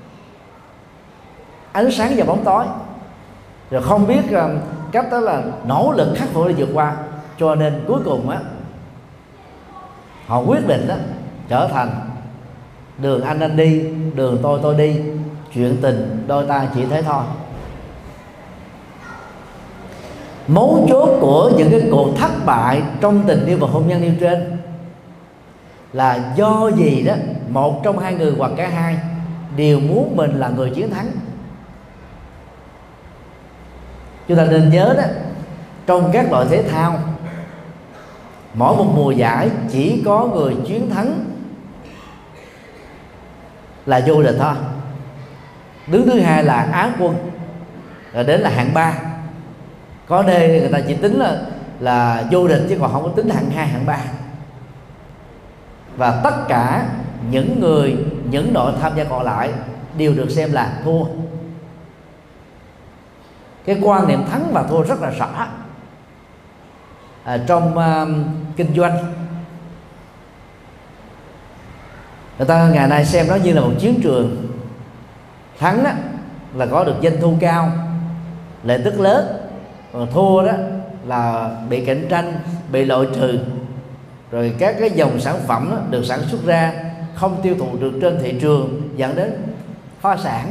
ánh sáng và bóng tối, rồi không biết cách đó là nỗ lực khắc phục để vượt qua. Cho nên cuối cùng họ quyết định trở thành đường anh đi, đường tôi đi, chuyện tình đôi ta chỉ thế thôi. Mấu chốt của những cái cuộc thất bại trong tình yêu và hôn nhân nêu trên là do gì đó, một trong hai người hoặc cả hai đều muốn mình là người chiến thắng. Chúng ta nên nhớ đó, trong các loại thể thao, mỗi một mùa giải chỉ có người chiến thắng là vô địch thôi, đứng thứ hai là Á quân, rồi đến là hạng 3. Có đây người ta chỉ tính là vô địch chứ còn không có tính hạng 2, hạng 3. Và tất cả những đội tham gia còn lại đều được xem là thua. Cái quan niệm thắng và thua rất là rõ. Trong kinh doanh, người ta ngày nay xem nó như là một chiến trường. Thắng đó là có được doanh thu cao, lợi tức lớn, còn thua đó là bị cạnh tranh, bị loại trừ, rồi các cái dòng sản phẩm đó được sản xuất ra không tiêu thụ được trên thị trường, dẫn đến phá sản.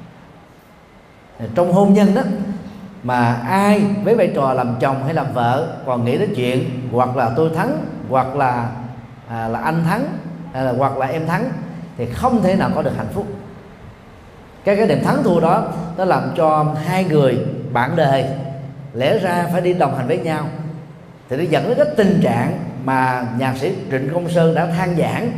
Trong hôn nhân đó, mà ai với vai trò làm chồng hay làm vợ còn nghĩ đến chuyện hoặc là tôi thắng, hoặc là anh thắng, hay là hoặc là em thắng, thì không thể nào có được hạnh phúc. Cái điểm thắng thua đó nó làm cho hai người bạn đời lẽ ra phải đi đồng hành với nhau, thì nó dẫn đến cái tình trạng mà nhạc sĩ Trịnh Công Sơn đã than vãn: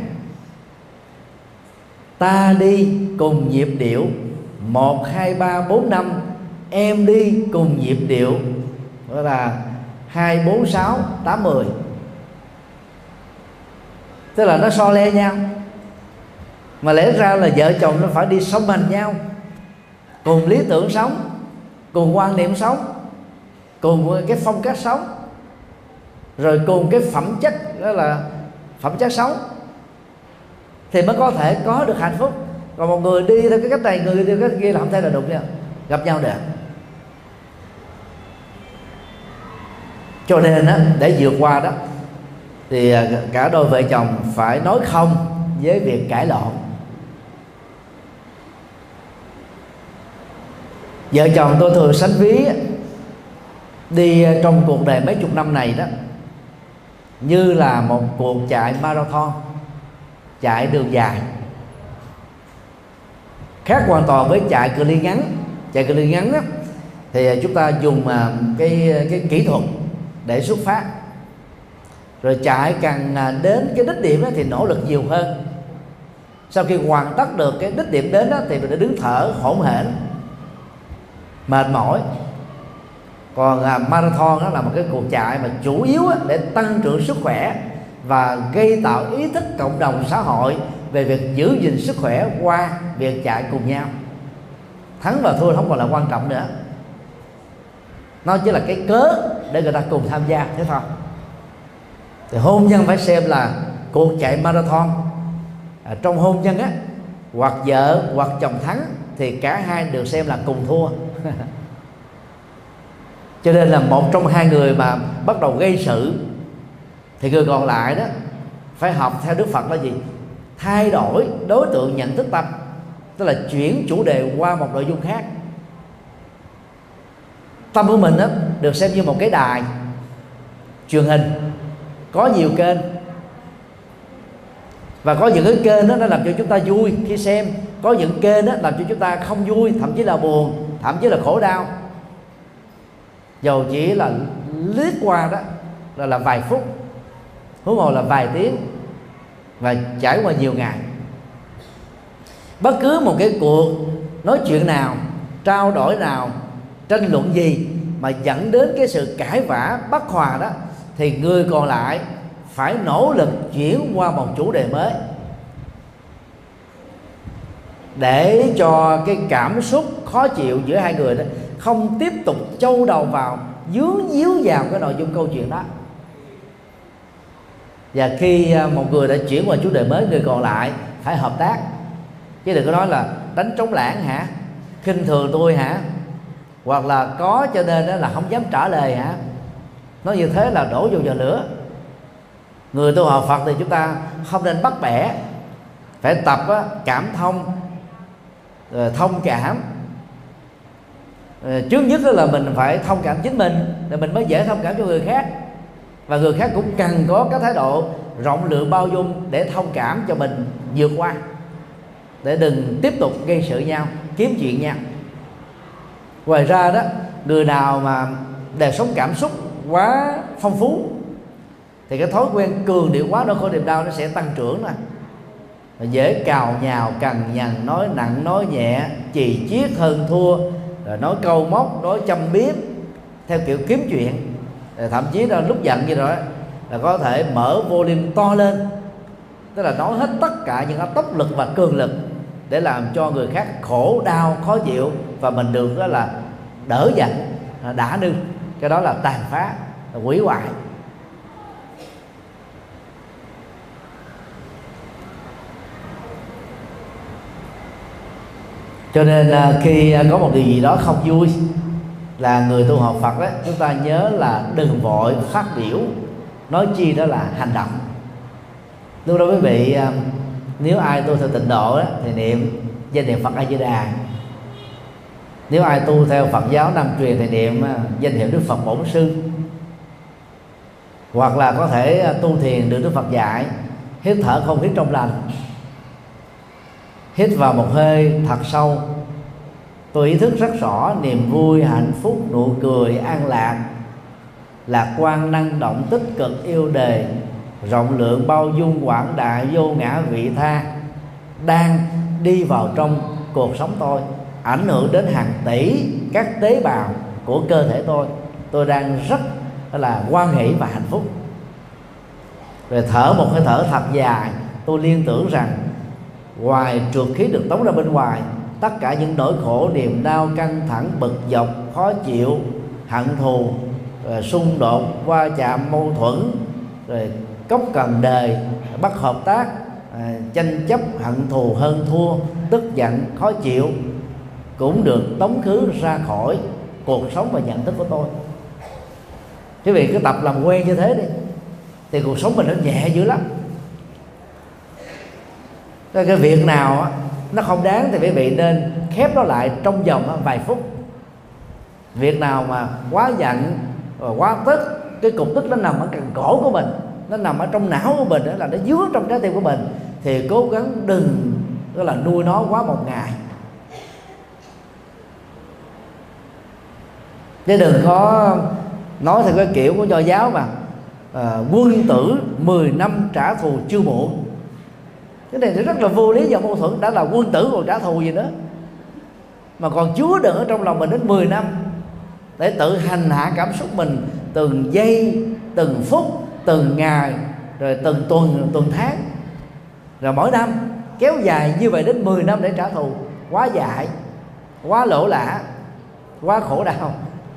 ta đi cùng nhịp điệu 1, 2, 3, 4, 5, em đi cùng nhịp điệu đó là 2, 4, 6, 8, 10. Tức là nó so le nhau, mà lẽ ra là vợ chồng nó phải đi song hành nhau, cùng lý tưởng sống, cùng quan niệm sống, cùng cái phong cách sống, rồi cùng cái phẩm chất, đó là phẩm chất sống, thì mới có thể có được hạnh phúc. Còn một người đi theo cái cách này, người đi theo cái kia là không thể là đụng nhau, gặp nhau được. Cho nên đó, để vượt qua đó thì cả đôi vợ chồng phải nói không với việc cãi lộn. Vợ chồng tôi thường sánh ví đi trong cuộc đời mấy chục năm này đó như là một cuộc chạy marathon, chạy đường dài, khác hoàn toàn với chạy cự ly ngắn. Chạy cự ly ngắn đó, thì chúng ta dùng cái kỹ thuật để xuất phát, rồi chạy càng đến cái đích điểm đó thì nỗ lực nhiều hơn. Sau khi hoàn tất được cái đích điểm đến đó thì mình đã đứng thở hổn hển, mệt mỏi. Còn marathon đó là một cái cuộc chạy mà chủ yếu để tăng trưởng sức khỏe và gây tạo ý thức cộng đồng xã hội về việc giữ gìn sức khỏe qua việc chạy cùng nhau. Thắng và thua không còn là quan trọng nữa, nó chỉ là cái cớ để người ta cùng tham gia, thế thôi. Thì hôn nhân phải xem là cuộc chạy marathon. Trong hôn nhân á, hoặc vợ hoặc chồng thắng thì cả hai được xem là cùng thua. Cho nên là một trong hai người mà bắt đầu gây sự thì người còn lại đó phải học theo Đức Phật là gì? Thay đổi đối tượng nhận thức tâm, tức là chuyển chủ đề qua một nội dung khác. Tâm của mình đó được xem như một cái đài truyền hình, có nhiều kênh, và có những cái kênh đó nó làm cho chúng ta vui khi xem, có những kênh đó làm cho chúng ta không vui, thậm chí là buồn, thậm chí là khổ đau. Dầu chỉ là lướt qua đó là vài phút, huống hồ là vài tiếng, và trải qua nhiều ngày. Bất cứ một cái cuộc nói chuyện nào, trao đổi nào, tranh luận gì mà dẫn đến cái sự cãi vã bất hòa đó, thì người còn lại phải nỗ lực chuyển qua một chủ đề mới, để cho cái cảm xúc khó chịu giữa hai người đó không tiếp tục châu đầu vào, dướng díu vào cái nội dung câu chuyện đó. Và khi một người đã chuyển qua chủ đề mới, người còn lại phải hợp tác, chứ đừng có nói là đánh trống lảng hả, khinh thường tôi hả, hoặc là có cho nên đó là không dám trả lời hả. Nói như thế là đổ vô giờ lửa. Người tu học Phật thì chúng ta không nên bắt bẻ, phải tập cảm thông, thông cảm. Trước nhất là mình phải thông cảm chính mình, thì mình mới dễ thông cảm cho người khác, và người khác cũng cần có cái thái độ rộng lượng bao dung để thông cảm cho mình vượt qua, để đừng tiếp tục gây sự nhau, kiếm chuyện nhau. Ngoài ra đó, người nào mà đời sống cảm xúc quá phong phú thì cái thói quen cường điệu quá nỗi khổ niềm đau nó sẽ tăng trưởng nè, dễ cào nhào, cằn nhằn, nói nặng nói nhẹ, chì chiết hơn thua, rồi nói câu móc, nói châm biếm theo kiểu kiếm chuyện, rồi thậm chí là lúc giận như rồi là có thể mở volume to lên, tức là nói hết tất cả những cái tốc lực và cường lực để làm cho người khác khổ đau khó chịu, và mình được đó là đỡ giận, đã nư. Cái đó là tàn phá, là hủy hoại. Cho nên khi có một điều gì đó không vui, là người tu học Phật đó, chúng ta nhớ là đừng vội phát biểu, nói chi đó là hành động. Lúc đó quý vị nếu ai tu theo tịnh độ đó, thì niệm danh niệm Phật A Di Đà. Nếu ai tu theo Phật giáo Nam truyền thì niệm danh hiệu Đức Phật Bổn Sư. Hoặc là có thể tu thiền được Đức Phật dạy, hít thở không khí trong lành, hít vào một hơi thật sâu, tôi ý thức rất rõ niềm vui, hạnh phúc, nụ cười, an lạc, lạc quan, năng động, tích cực, yêu đời, rộng lượng, bao dung, quảng đại, vô ngã vị tha đang đi vào trong cuộc sống tôi, ảnh hưởng đến hàng tỷ các tế bào của cơ thể tôi. Tôi đang rất là hoan hỷ và hạnh phúc. Rồi thở một hơi thở thật dài, tôi liên tưởng rằng ngoài trượt khí được tống ra bên ngoài, tất cả những nỗi khổ, niềm đau, căng thẳng, bực dọc, khó chịu, hận thù, rồi xung đột, va chạm, mâu thuẫn, rồi cốc cần đời, bất hợp tác, tranh chấp, hận thù, hơn thua, tức giận, khó chịu cũng được tống khứ ra khỏi cuộc sống và nhận thức của tôi. Quý vị cứ tập làm quen như thế đi, thì cuộc sống mình nó nhẹ dữ lắm. Cái việc nào nó không đáng thì quý vị nên khép nó lại trong vòng vài phút. Việc nào mà quá giận và quá tức, cái cục tức nó nằm ở cẳng cổ của mình, nó nằm ở trong não của mình, đó là nó dướng trong trái tim của mình, thì cố gắng đừng đó là nuôi nó quá một ngày. Chứ đừng có nói theo cái kiểu của Nho giáo mà quân tử 10 năm trả thù chưa muộn. Cái này rất là vô lý và mâu thuẫn. Đã là quân tử còn trả thù gì nữa, mà còn chứa đựng ở trong lòng mình đến 10 năm để tự hành hạ cảm xúc mình từng giây, từng phút, từng ngày, rồi từng tuần tháng, rồi mỗi năm kéo dài như vậy đến 10 năm để trả thù. Quá dại, quá lỗ lã, quá khổ đau.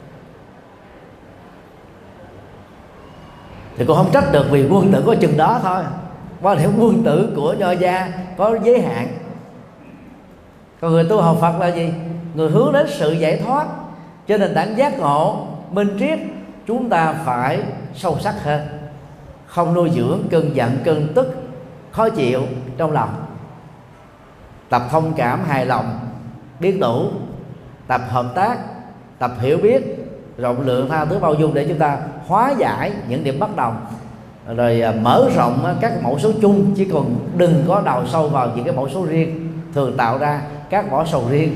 Thì cũng không trách được, vì quân tử có chừng đó thôi. Quan điểm quân tử của Nho gia có giới hạn. Còn người tu học Phật là gì? Người hướng đến sự giải thoát, trên nền tảng giác ngộ, minh triết, chúng ta phải sâu sắc hơn, không nuôi dưỡng cơn giận, cơn tức, khó chịu trong lòng. Tập thông cảm, hài lòng, biết đủ, tập hợp tác, tập hiểu biết, rộng lượng, tha thứ, bao dung, để chúng ta hóa giải những điểm bất đồng, rồi mở rộng các mẫu số chung, chứ còn đừng có đào sâu vào những cái mẫu số riêng, thường tạo ra các vỏ sầu riêng.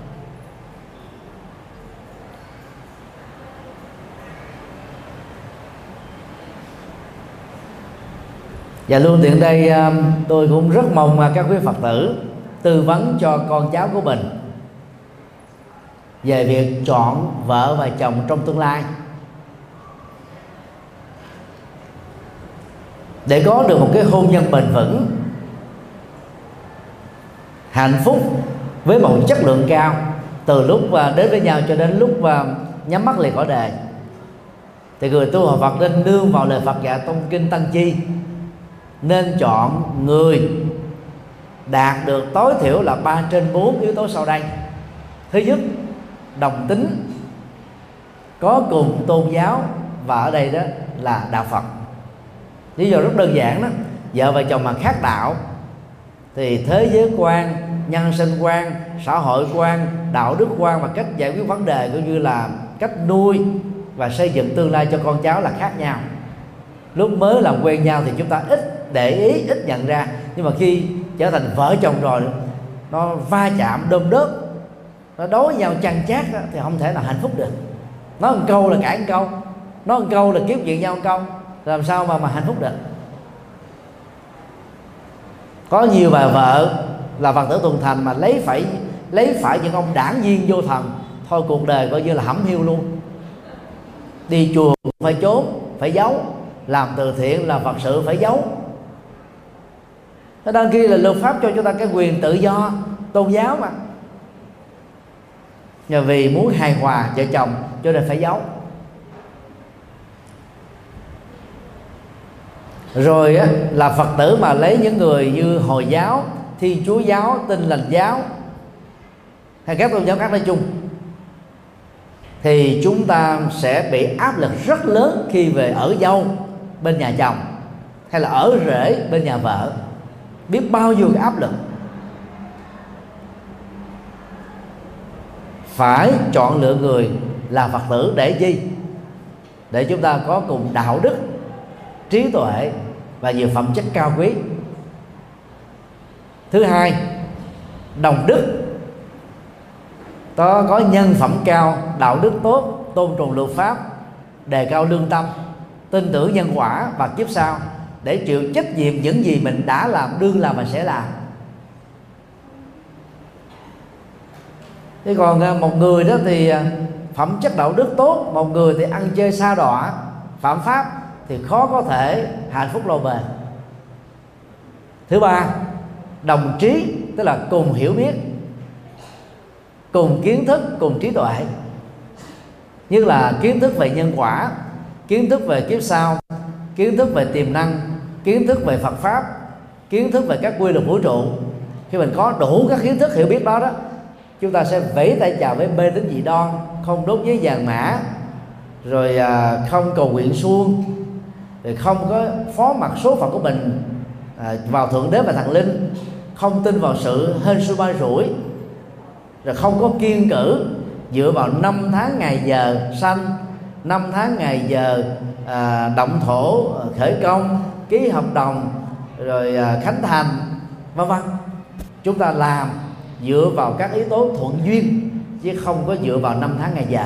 Và luôn tiện đây tôi cũng rất mong các quý Phật tử tư vấn cho con cháu của mình về việc chọn vợ và chồng trong tương lai, để có được một cái hôn nhân bền vững, hạnh phúc với một chất lượng cao, từ lúc đến với nhau cho đến lúc nhắm mắt liền cõi đời. Thì người tu học Phật nên nương vào lời Phật dạy trong kinh Tăng Chi, nên chọn người đạt được tối thiểu là 3 trên 4 yếu tố sau đây. Thứ nhất, đồng tính, có cùng tôn giáo, và ở đây đó là đạo Phật. Lý do rất đơn giản đó, vợ và chồng mà khác đạo thì thế giới quan, nhân sinh quan, xã hội quan, đạo đức quan và cách giải quyết vấn đề, cũng như là cách nuôi và xây dựng tương lai cho con cháu là khác nhau. Lúc mới làm quen nhau thì chúng ta ít để ý, ít nhận ra, nhưng mà khi trở thành vợ chồng rồi, nó va chạm đơm đớp, nó đối nhau chăn chát đó, thì không thể nào hạnh phúc được. Nói một câu là cãi một câu, nói một câu là kiếm chuyện nhau một câu, làm sao mà hạnh phúc được. Có nhiều bà vợ là Phật tử tuần thành mà lấy phải những ông đảng viên vô thần, thôi cuộc đời coi như là hẩm hiu luôn. Đi chùa phải trốn, phải giấu, làm từ thiện là Phật sự phải giấu. Thế đăng ký là luật pháp cho chúng ta cái quyền tự do tôn giáo mà, nhờ vì muốn hài hòa vợ chồng cho nên phải giấu. Rồi á, là Phật tử mà lấy những người như Hồi giáo, Thiên Chúa giáo, Tin Lành giáo hay các tôn giáo khác nói chung, thì chúng ta sẽ bị áp lực rất lớn khi về ở dâu bên nhà chồng hay là ở rể bên nhà vợ. Biết bao nhiêu cái áp lực. Phải chọn lựa người là Phật tử để chi? Để chúng ta có cùng đạo đức, trí tuệ và nhiều phẩm chất cao quý. Thứ hai, đồng đức, có nhân phẩm cao, đạo đức tốt, tôn trọng luật pháp, đề cao lương tâm, tin tưởng nhân quả và kiếp sau, để chịu trách nhiệm những gì mình đã làm, đương làm và sẽ làm. Thế còn một người đó thì phẩm chất đạo đức tốt, một người thì ăn chơi sa đọa, phạm pháp, thì khó có thể hạnh phúc lâu bền. Thứ ba, đồng trí, tức là cùng hiểu biết, cùng kiến thức, cùng trí tuệ. Như là kiến thức về nhân quả, kiến thức về kiếp sau, kiến thức về tiềm năng, kiến thức về Phật pháp, kiến thức về các quy luật vũ trụ. Khi mình có đủ các kiến thức hiểu biết đó đó, chúng ta sẽ vẫy tay chào với mê tín dị đoan, không đốt giấy vàng mã, rồi không cầu nguyện suông, rồi không có phó mặc số phận của mình vào thượng đế và thần linh, không tin vào sự hên xui ma rủi, rồi không có kiêng cữ dựa vào năm tháng ngày giờ sanh, năm tháng ngày giờ động thổ khởi công, ký hợp đồng, rồi khánh thành, vân vân. Chúng ta làm dựa vào các yếu tố thuận duyên chứ không có dựa vào năm tháng ngày giờ.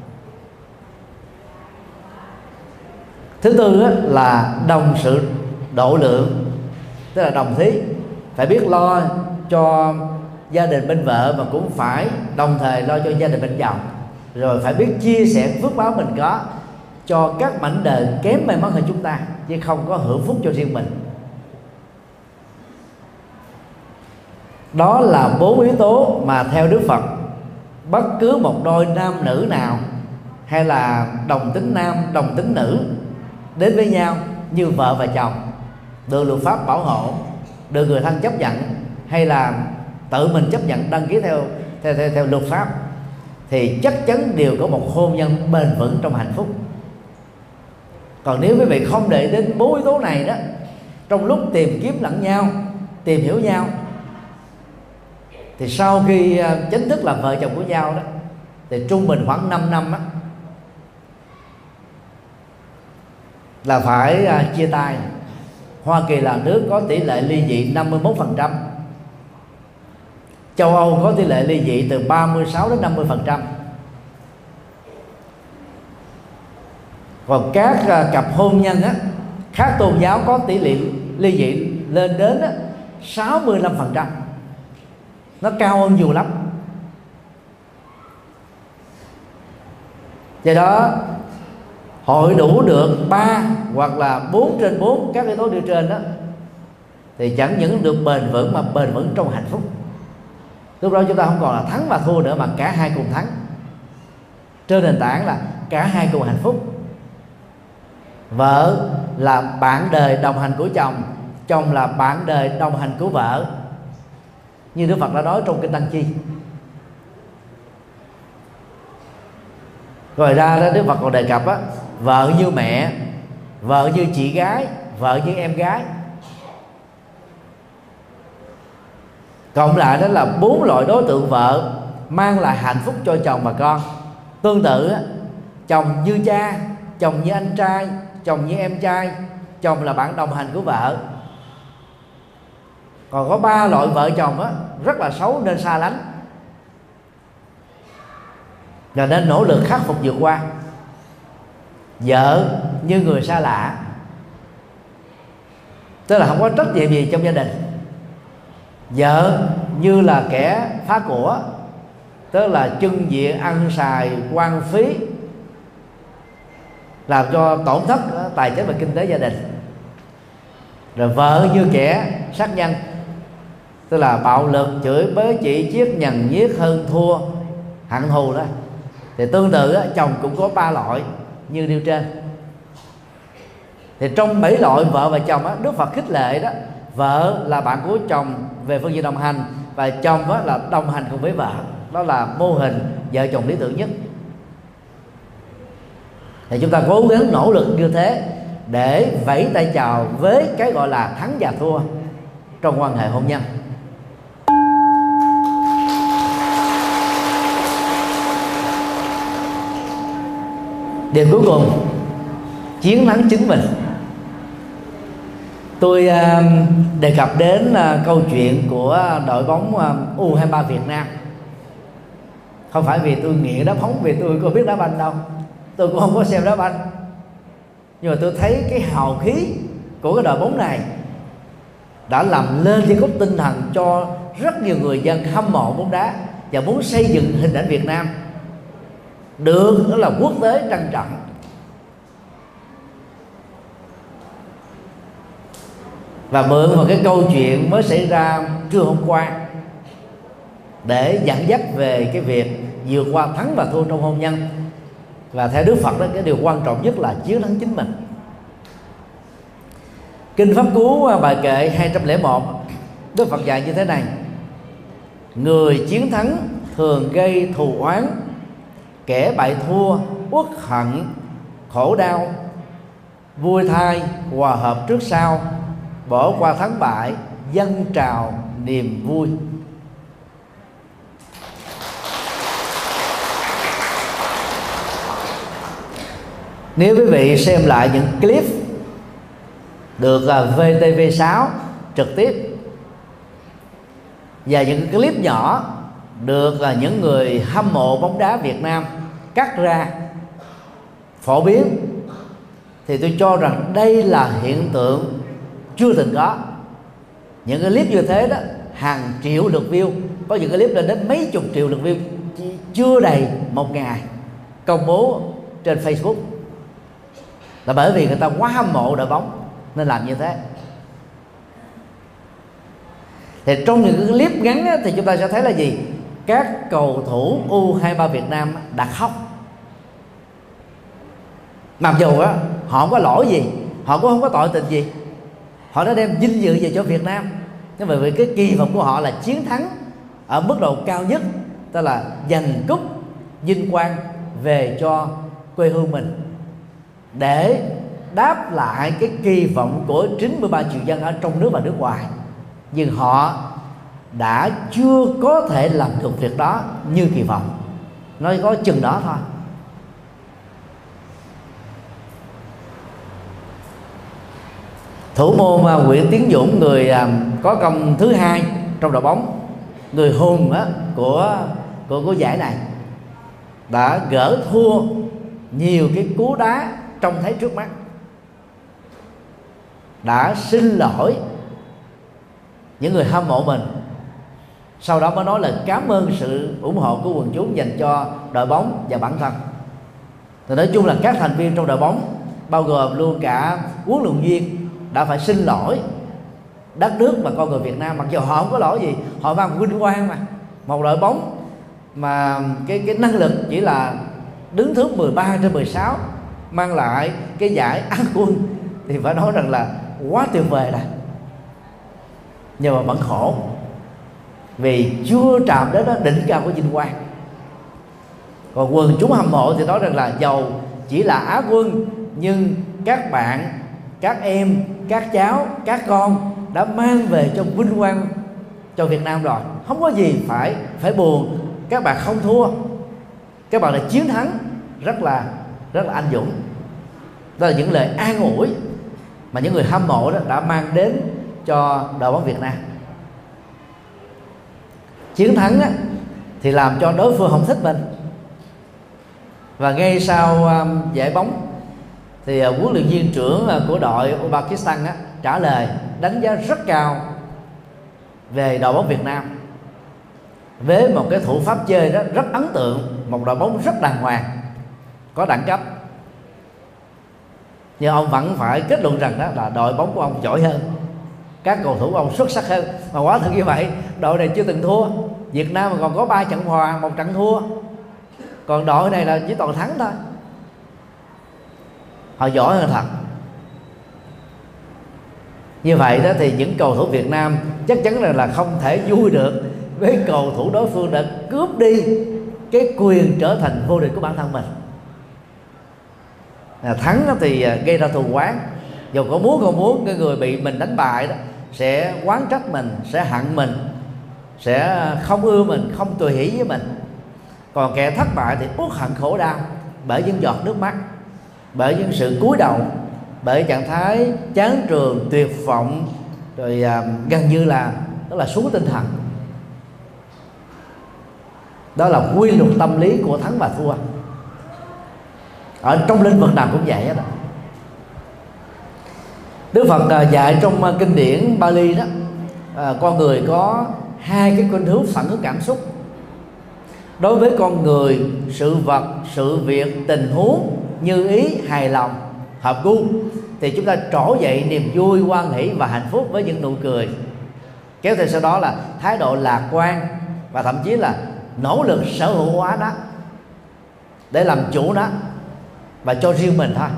Thứ tư là đồng sự độ lượng, tức là đồng thí, phải biết lo cho gia đình bên vợ mà cũng phải đồng thời lo cho gia đình bên chồng, rồi phải biết chia sẻ phước báo mình có cho các mảnh đời kém may mắn hơn chúng ta, chứ không có hưởng phúc cho riêng mình. Đó là 4 yếu tố mà theo Đức Phật, bất cứ một đôi nam nữ nào hay là đồng tính nam, đồng tính nữ đến với nhau như vợ và chồng, được luật pháp bảo hộ, được người thân chấp nhận, hay là tự mình chấp nhận đăng ký theo luật pháp, thì chắc chắn đều có một hôn nhân bền vững trong hạnh phúc. Còn nếu quý vị không để đến 4 yếu tố này đó, trong lúc tìm kiếm lẫn nhau, tìm hiểu nhau, thì sau khi chính thức làm vợ chồng của nhau đó, thì trung bình khoảng 5 năm đó, là phải chia tay. Hoa Kỳ là nước có tỷ lệ ly dị 51%, châu Âu có tỷ lệ ly dị từ 36 đến 50%. Còn các cặp hôn nhân khác tôn giáo có tỷ lệ ly dị lên đến 65%. Nó cao hơn nhiều lắm. Do đó hội đủ được 3 hoặc là 4 trên 4 các yếu tố nêu trên đó, thì chẳng những được bền vững mà bền vững trong hạnh phúc. Lúc đó chúng ta không còn là thắng và thua nữa, mà cả hai cùng thắng, trên nền tảng là cả hai cùng hạnh phúc. Vợ là bạn đời đồng hành của chồng, chồng là bạn đời đồng hành của vợ, như Đức Phật đã nói trong kinh Tăng Chi. Ngoài ra đó, Đức Phật còn đề cập vợ như mẹ, vợ như chị gái, vợ như em gái. Cộng lại đó là 4 loại đối tượng vợ mang lại hạnh phúc cho chồng và con. Tương tự chồng như cha, chồng như anh trai, chồng như em trai, chồng là bạn đồng hành của vợ. Còn có 3 loại vợ chồng rất là xấu nên xa lánh, và nên nỗ lực khắc phục vượt qua. vợ như người xa lạ, tức là không có trách nhiệm gì trong gia đình. Vợ như là kẻ phá của, tức là trưng diện ăn xài quan phí, làm cho tổn thất tài chính và kinh tế gia đình. Rồi vợ như kẻ sát nhân, tức là bạo lực, chửi bới, chỉ chiết, nhằn nhiếc, hơn thua, hận thù đó. Thì tương tự chồng cũng có 3 loại như nêu trên. Thì trong 7 loại vợ và chồng Đức Phật khích lệ đó, vợ là bạn của chồng về phương diện đồng hành, và chồng là đồng hành cùng với vợ. Đó là mô hình vợ chồng lý tưởng nhất. Thì chúng ta cố gắng nỗ lực như thế để vẫy tay chào với cái gọi là thắng và thua trong quan hệ hôn nhân. Điều cuối cùng, chiến thắng chính mình. Tôi đề cập đến câu chuyện của đội bóng U23 Việt Nam. Không phải vì tôi nghiện đá bóng, vì tôi có biết đá banh đâu, tôi cũng không có xem đá banh, nhưng mà tôi thấy cái hào khí của cái đội bóng này đã làm lên cái cốt tinh thần cho rất nhiều người dân hâm mộ bóng đá và muốn xây dựng hình ảnh Việt Nam được đó là quốc tế trân trọng. Và mượn vào cái câu chuyện mới xảy ra trưa hôm qua để dẫn dắt về cái việc vượt qua thắng và thua trong hôn nhân. Và theo Đức Phật đó, cái điều quan trọng nhất là chiến thắng chính mình. Kinh Pháp Cú bài kệ 201, Đức Phật dạy như thế này: người chiến thắng thường gây thù oán, kẻ bại thua uất hận, khổ đau, vui thay, hòa hợp trước sau, bỏ qua thắng bại, dâng trào niềm vui. Nếu quý vị xem lại những clip được VTV6 trực tiếp và những clip nhỏ được những người hâm mộ bóng đá Việt Nam cắt ra phổ biến, thì tôi cho rằng đây là hiện tượng chưa từng có. Những cái clip như thế đó hàng triệu lượt view, có những cái clip lên đến mấy chục triệu lượt view chưa đầy một ngày công bố trên Facebook, là bởi vì người ta quá hâm mộ đội bóng nên làm như thế. Thì trong những cái clip ngắn á, thì chúng ta sẽ thấy là gì? Các cầu thủ U23 Việt Nam đã khóc, mặc dù á, họ không có lỗi gì, họ cũng không có tội tình gì, họ đã đem vinh dự về cho Việt Nam. Nhưng mà vì cái kỳ vọng của họ là chiến thắng ở mức độ cao nhất, tức là giành cúp vinh quang về cho quê hương mình, để đáp lại cái kỳ vọng của 93 triệu dân ở trong nước và nước ngoài. Nhưng họ đã chưa có thể làm được việc đó như kỳ vọng, nói có chừng đó thôi. Thủ môn Nguyễn Tiến Dũng, người có công thứ 2 trong đội bóng, người hùng của giải này, đã gỡ thua nhiều cái cú đá trông thấy trước mắt, đã xin lỗi những người hâm mộ mình, sau đó mới nói là cảm ơn sự ủng hộ của quần chúng dành cho đội bóng và bản thân. Thì nói chung là các thành viên trong đội bóng, bao gồm luôn cả huấn luyện viên, đã phải xin lỗi đất nước và con người Việt Nam, mặc dù họ không có lỗi gì, họ mang vinh quang mà. Một đội bóng mà cái năng lực chỉ là đứng thứ 13 trên 16 mang lại cái giải Á quân thì phải nói rằng là quá tuyệt vời rồi. Nhưng mà vẫn khổ vì chưa chạm đến đó đỉnh cao của vinh quang. Còn quần chúng hâm mộ thì nói rằng là dầu chỉ là Á quân, nhưng các bạn, các em, các cháu, các con đã mang về cho vinh quang cho Việt Nam rồi, không có gì phải buồn. Các bạn không thua, các bạn là chiến thắng rất là anh dũng. Đó là những lời an ủi mà những người hâm mộ đó đã mang đến cho đội bóng Việt Nam. Chiến thắng á, thì làm cho đối phương không thích mình, và ngay sau giải bóng thì huấn luyện viên trưởng của đội Uzbekistan trả lời đánh giá rất cao về đội bóng Việt Nam, với một cái thủ pháp chơi đó rất ấn tượng, một đội bóng rất đàng hoàng, có đẳng cấp. Nhưng ông vẫn phải kết luận rằng đó là đội bóng của ông giỏi hơn, các cầu thủ của ông xuất sắc hơn. Mà quả thực như vậy, đội này chưa từng thua. Việt Nam mà còn có 3 trận hòa, 1 trận thua, còn đội này là chỉ toàn thắng thôi. Họ giỏi hơn thật. Như vậy đó thì những cầu thủ Việt Nam chắc chắn là không thể vui được với cầu thủ đối phương đã cướp đi cái quyền trở thành vô địch của bản thân mình. Thắng thì gây ra thù oán, dù có muốn không muốn, cái người bị mình đánh bại đó sẽ oán trách mình, sẽ hận mình, sẽ không ưa mình, không tùy hỷ với mình. Còn kẻ thất bại thì uất hận khổ đau bởi những giọt nước mắt, bởi những sự cúi đầu, bởi trạng thái chán trường, tuyệt vọng, rồi gần như là đó là xuống tinh thần. Đó là quy luật tâm lý của thắng và thua. Ở trong lĩnh vực nào cũng vậy đó. Đức Phật dạy trong kinh điển Bali đó, con người có 2 cái khuynh hướng phản ứng cảm xúc. Đối với con người, sự vật, sự việc, tình huống như ý, hài lòng, hợp gu, thì chúng ta trỗi dậy niềm vui, hoan hỷ và hạnh phúc với những nụ cười, kéo theo sau đó là thái độ lạc quan, và thậm chí là nỗ lực sở hữu hóa nó để làm chủ nó và cho riêng mình thôi.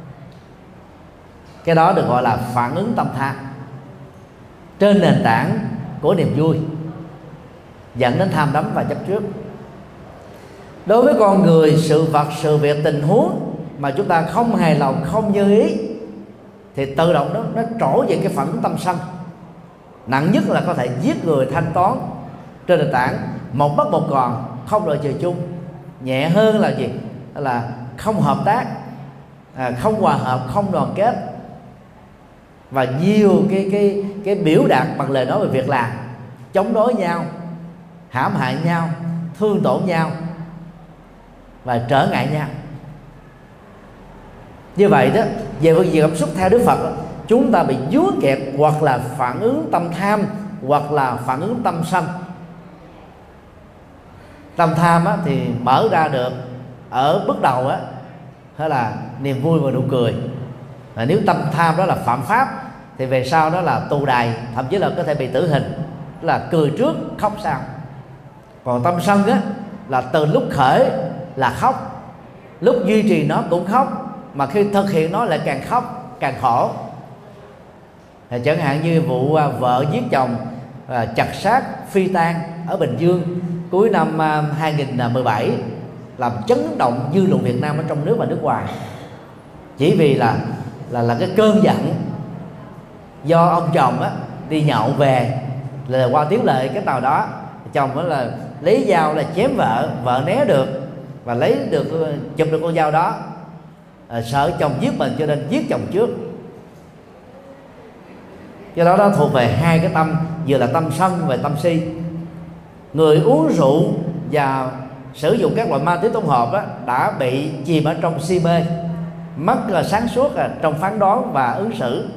Cái đó được gọi là phản ứng tâm tham, trên nền tảng của niềm vui, dẫn đến tham đắm và chấp trước. Đối với con người, sự vật, sự việc, tình huống mà chúng ta không hài lòng, không như ý, thì tự động nó trỗi về cái phản ứng tâm sân. Nặng nhất là có thể giết người thanh toán trên nền tảng một mất một còn, không đợi trời chung. Nhẹ hơn là gì? Là không hợp tác, không hòa hợp, không đoàn kết, và nhiều cái biểu đạt bằng lời nói và việc làm, chống đối nhau, hãm hại nhau, thương tổn nhau và trở ngại nhau. Như vậy đó, về phương diện cảm xúc theo Đức Phật đó, chúng ta bị vướng kẹt hoặc là phản ứng tâm tham hoặc là phản ứng tâm sân. Tâm tham á, thì mở ra được ở bước đầu á, hay là niềm vui và nụ cười. Và nếu tâm tham đó là phạm pháp thì về sau đó là tù đày, thậm chí là có thể bị tử hình, là cười trước khóc sau. Còn tâm sân á, là từ lúc khởi là khóc, lúc duy trì nó cũng khóc, mà khi thực hiện nó lại càng khóc càng khổ. Chẳng hạn như vụ vợ giết chồng chặt xác phi tang ở Bình Dương cuối năm 2017 làm chấn động dư luận Việt Nam ở trong nước và nước ngoài, chỉ vì là cái cơn giận do ông chồng á đi nhậu về, là qua tiếng lệ cái nào đó, chồng đó là lấy dao là chém vợ, vợ né được và chụp được con dao đó, sợ chồng giết mình cho nên giết chồng trước. Do đó nó thuộc về 2 cái tâm, vừa là tâm sân và tâm si. Người uống rượu và sử dụng các loại ma túy tổng hợp đó, đã bị chìm ở trong si mê, mất sáng suốt trong phán đoán và ứng xử,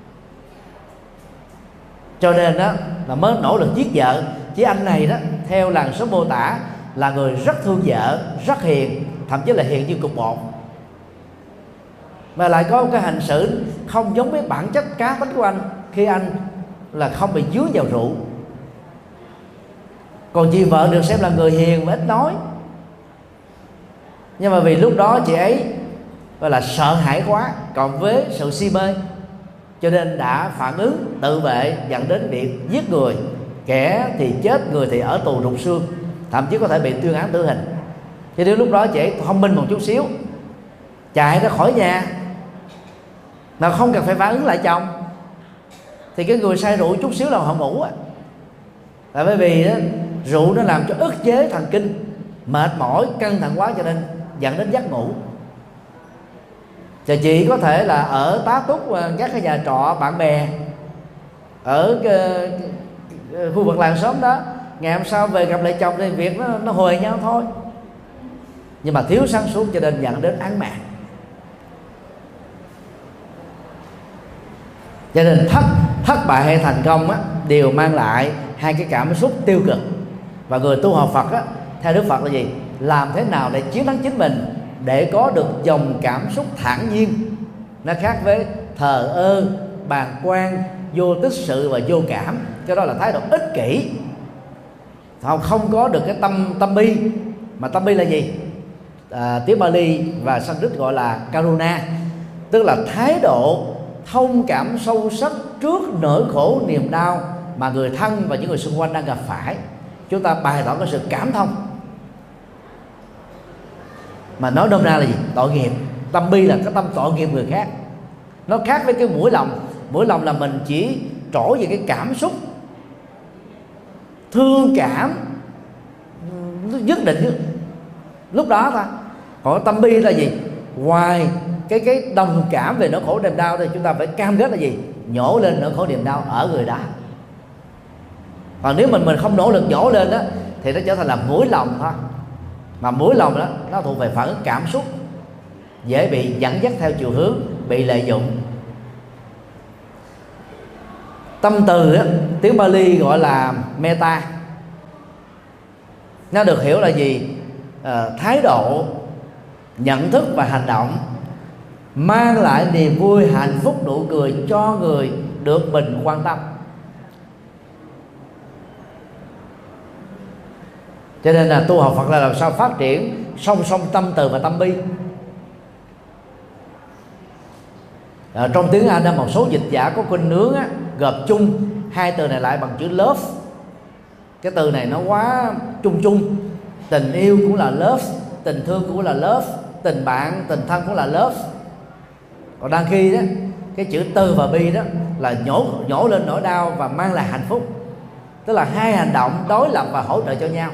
cho nên đó là mới nỗ lực giết vợ. Chứ anh này đó, theo làn sóng mô tả, là người rất thương vợ, rất hiền, thậm chí là hiền như cục bột, mà lại có một cái hành xử không giống với bản chất cá tính của anh khi anh là không bị dướng vào rượu. Còn chị vợ được xem là người hiền và ít nói, nhưng mà vì lúc đó chị ấy gọi là sợ hãi quá cộng với sự si mê, cho nên đã phản ứng tự vệ dẫn đến việc giết người. Kẻ thì chết, người thì ở tù rụng xương, thậm chí có thể bị tuyên án tử hình. Cho nên lúc đó chị ấy thông minh một chút xíu, chạy ra khỏi nhà mà không cần phải phản ứng lại chồng, thì cái người say rượu chút xíu là họ ngủ. Là bởi vì đó, rượu nó làm cho ức chế thần kinh, mệt mỏi, căng thẳng quá, cho nên dẫn đến giấc ngủ. Và chị có thể là ở tá túc các cái nhà trọ bạn bè ở khu vực làng xóm đó, ngày hôm sau về gặp lại chồng thì việc nó huề nhau thôi, nhưng mà thiếu sáng suốt cho nên dẫn đến án mạng. Cho nên thất bại hay thành công á, đều mang lại hai cái cảm xúc tiêu cực. Và người tu học Phật á, theo Đức Phật là gì? Làm thế nào để chiến thắng chính mình, để có được dòng cảm xúc thản nhiên. Nó khác với thờ ơ, bàng quan, vô tích sự và vô cảm. Cái đó là thái độ ích kỷ, không có được cái tâm bi. Mà tâm bi là gì? Tiếng Bali và Sanskrit gọi là Karuna, tức là thái độ thông cảm sâu sắc trước nỗi khổ niềm đau mà người thân và những người xung quanh đang gặp phải. Chúng ta bày tỏ cái sự cảm thông. Mà nói nôm na là gì? Tội nghiệp. Tâm bi là cái tâm tội nghiệp người khác. Nó khác với cái mũi lòng. Mũi lòng là mình chỉ trổ về cái cảm xúc thương cảm nhất định lúc đó thôi. Còn tâm bi là gì? Ngoài cái đồng cảm về nỗi khổ niềm đau thì chúng ta phải cam kết là gì? Nhổ lên nỗi khổ niềm đau ở người đó. Còn nếu mình không nỗ lực nhổ lên đó thì nó trở thành là mũi lòng thôi. Mà mũi lòng đó nó thuộc về phản ứng cảm xúc, dễ bị dẫn dắt theo chiều hướng, bị lợi dụng. Tâm từ đó, tiếng Bali gọi là metta. Nó được hiểu là gì? Thái độ, nhận thức và hành động mang lại niềm vui, hạnh phúc, nụ cười cho người được mình quan tâm. Cho nên là tu học Phật là làm sao phát triển song song tâm từ và tâm bi. Trong tiếng Anh một số dịch giả có khuynh hướng gộp chung hai từ này lại bằng chữ love. Cái từ này nó quá chung chung. Tình yêu cũng là love, tình thương cũng là love, tình bạn, tình thân cũng là love. Còn đang khi đó cái chữ từ và bi đó là nhổ lên nỗi đau và mang lại hạnh phúc. Tức là hai hành động đối lập và hỗ trợ cho nhau.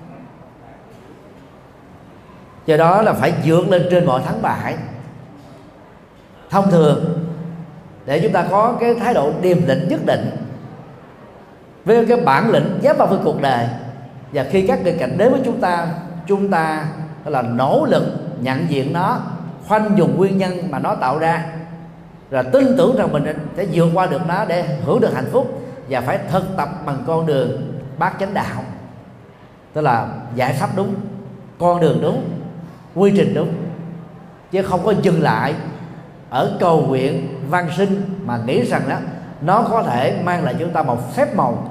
Do đó là phải vượt lên trên mọi thắng bại. Thông thường để chúng ta có cái thái độ điềm tĩnh nhất định, với cái bản lĩnh dám vào với cuộc đời, và khi các nghịch cảnh đến với chúng ta là nỗ lực nhận diện nó, khoanh vùng nguyên nhân mà nó tạo ra, rồi tin tưởng rằng mình sẽ vượt qua được nó để hưởng được hạnh phúc, và phải thực tập bằng con đường bát chánh đạo, tức là giải pháp đúng, con đường đúng, quy trình đúng, chứ không có dừng lại ở cầu nguyện văn sinh mà nghĩ rằng đó nó có thể mang lại chúng ta một phép màu.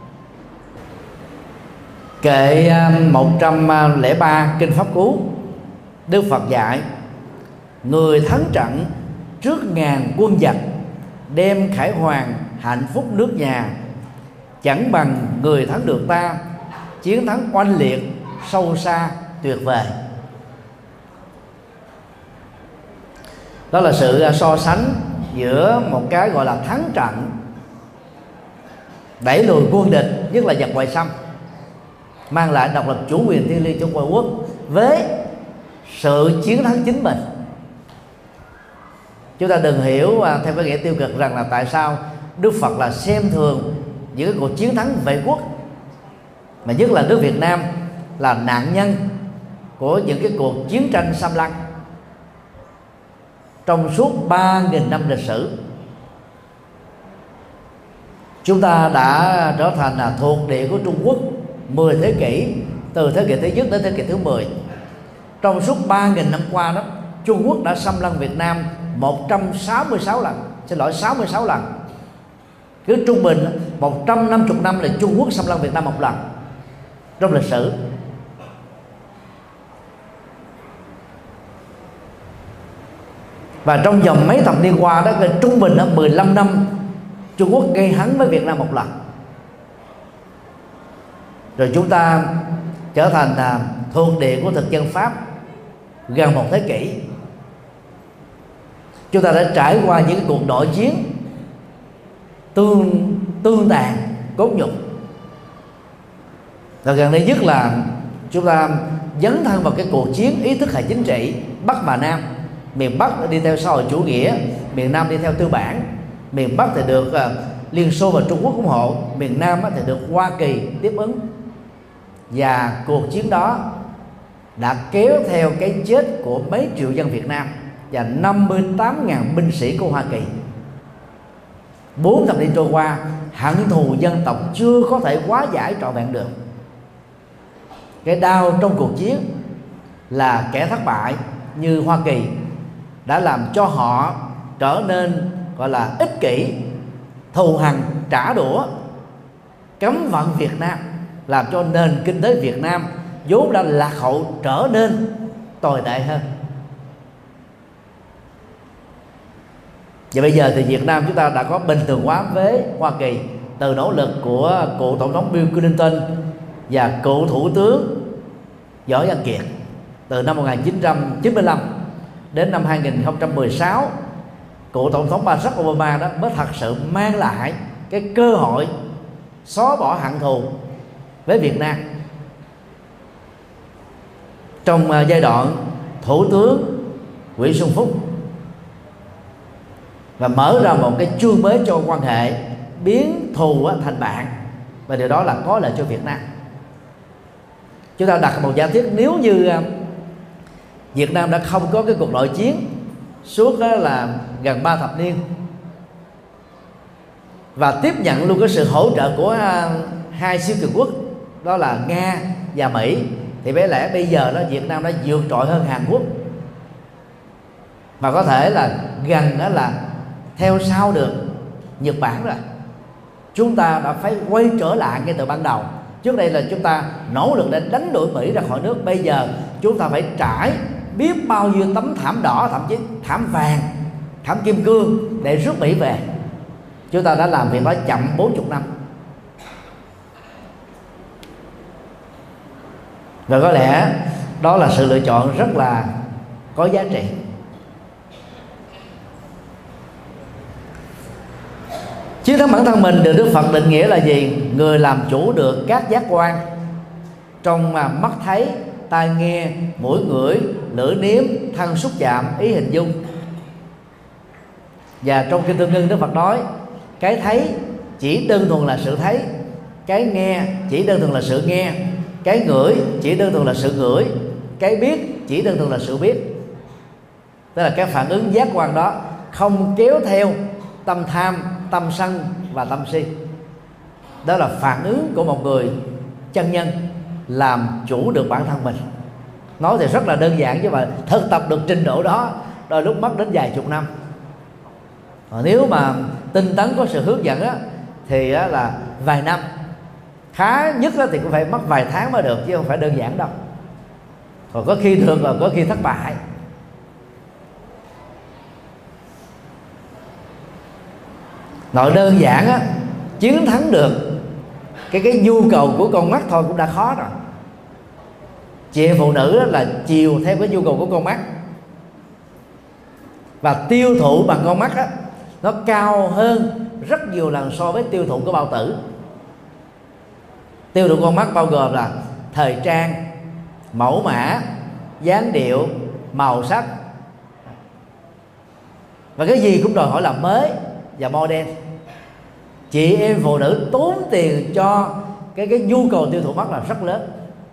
Kệ 103 Kinh Pháp Cú, Đức Phật dạy: người thắng trận trước ngàn quân giặc, đem khải hoàn hạnh phúc nước nhà, chẳng bằng người thắng được ta, chiến thắng oanh liệt sâu xa tuyệt vời. Đó là sự so sánh giữa một cái gọi là thắng trận, đẩy lùi quân địch, nhất là giặc ngoại xâm, mang lại độc lập chủ quyền thiêng liêng cho ngoại quốc, với sự chiến thắng chính mình. Chúng ta đừng hiểu theo cái nghĩa tiêu cực rằng là tại sao Đức Phật là xem thường những cái cuộc chiến thắng vệ quốc, mà nhất là nước Việt Nam là nạn nhân của những cái cuộc chiến tranh xâm lăng trong suốt 3.000 năm lịch sử. Chúng ta đã trở thành là thuộc địa của Trung Quốc 10 thế kỷ, từ thế kỷ thứ nhất đến thế kỷ thứ 10. Trong suốt 3.000 năm qua đó, Trung Quốc đã xâm lăng Việt Nam 166 lần, 66 lần. Cứ trung bình 150 năm là Trung Quốc xâm lăng Việt Nam một lần trong lịch sử. Và trong vòng mấy thập niên qua đó, trung bình 15 năm Trung Quốc gây hấn với Việt Nam một lần. Rồi chúng ta trở thành thuộc địa của thực dân Pháp gần một thế kỷ. Chúng ta đã trải qua những cuộc nội chiến tương tàn cốt nhục. Và gần đây nhất là chúng ta dấn thân vào cái cuộc chiến ý thức hệ chính trị Bắc và Nam. Miền Bắc đi theo xã hội chủ nghĩa, miền Nam đi theo tư bản. Miền Bắc thì được Liên Xô và Trung Quốc ủng hộ, miền Nam thì được Hoa Kỳ tiếp ứng. Và cuộc chiến đó đã kéo theo cái chết của mấy triệu dân Việt Nam và 58.000 binh sĩ của Hoa Kỳ. 4 thập niên trôi qua, hận thù dân tộc chưa có thể hóa giải trọn vẹn được. Cái đau trong cuộc chiến là kẻ thất bại như Hoa Kỳ đã làm cho họ trở nên gọi là ích kỷ, thù hằn, trả đũa, cấm vận Việt Nam, làm cho nền kinh tế Việt Nam vốn đã lạc hậu trở nên tồi tệ hơn. Và bây giờ thì Việt Nam chúng ta đã có bình thường hóa với Hoa Kỳ từ nỗ lực của cựu tổng thống Bill Clinton và cựu thủ tướng Võ Văn Kiệt từ năm 1995 đến năm 2016. Cựu tổng thống Barack Obama đó mới thật sự mang lại cái cơ hội xóa bỏ hận thù với Việt Nam. Trong giai đoạn thủ tướng Nguyễn Xuân Phúc, và mở ra một cái chương mới cho quan hệ, biến thù thành bạn, và điều đó là có lợi cho Việt Nam. Chúng ta đặt một giả thiết, nếu như Việt Nam đã không có cái cuộc nội chiến suốt là gần 3 thập niên và tiếp nhận luôn cái sự hỗ trợ của hai siêu cường quốc đó là Nga và Mỹ, thì có lẽ bây giờ đó Việt Nam đã vượt trội hơn Hàn Quốc, và có thể là gần đó là theo sau được Nhật Bản rồi. Chúng ta đã phải quay trở lại ngay từ ban đầu. Trước đây là chúng ta nỗ lực để đánh đuổi Mỹ ra khỏi nước, bây giờ chúng ta phải trải biết bao nhiêu tấm thảm đỏ, thậm chí thảm vàng, thảm kim cương để rước Mỹ về. Chúng ta đã làm việc đó chậm 40 năm. Và có lẽ đó là sự lựa chọn rất là có giá trị. Chiến thắng bản thân mình được Đức Phật định nghĩa là gì? Người làm chủ được các giác quan trong mắt thấy, tai nghe, mũi ngửi, lưỡi nếm, thân xúc chạm, ý hình dung. Và trong Kinh Tương Ưng, Đức Phật nói cái thấy chỉ đơn thuần là sự thấy, cái nghe chỉ đơn thuần là sự nghe, cái ngửi chỉ đơn thuần là sự ngửi, cái biết chỉ đơn thuần là sự biết. Tức là cái phản ứng giác quan đó không kéo theo tâm tham, tâm sân và tâm si. Đó là phản ứng của một người chân nhân làm chủ được bản thân mình. Nói thì rất là đơn giản, chứ mà thực tập được trình độ đó đôi lúc mất đến vài chục năm. Nếu mà tinh tấn có sự hướng dẫn á, thì á, là vài năm, khá nhất á, thì cũng phải mất vài tháng mới được, chứ không phải đơn giản đâu. Còn có khi được, rồi có khi thất bại. Nội đơn giản á, chiến thắng được cái nhu cầu của con mắt thôi cũng đã khó rồi. Chị em phụ nữ là chiều theo cái nhu cầu của con mắt, và tiêu thụ bằng con mắt á, nó cao hơn rất nhiều lần so với tiêu thụ của bao tử. Tiêu thụ con mắt bao gồm là thời trang, mẫu mã, dáng điệu, màu sắc, và cái gì cũng đòi hỏi là mới và modern. Chị em phụ nữ tốn tiền cho cái nhu cầu tiêu thụ mắt là rất lớn.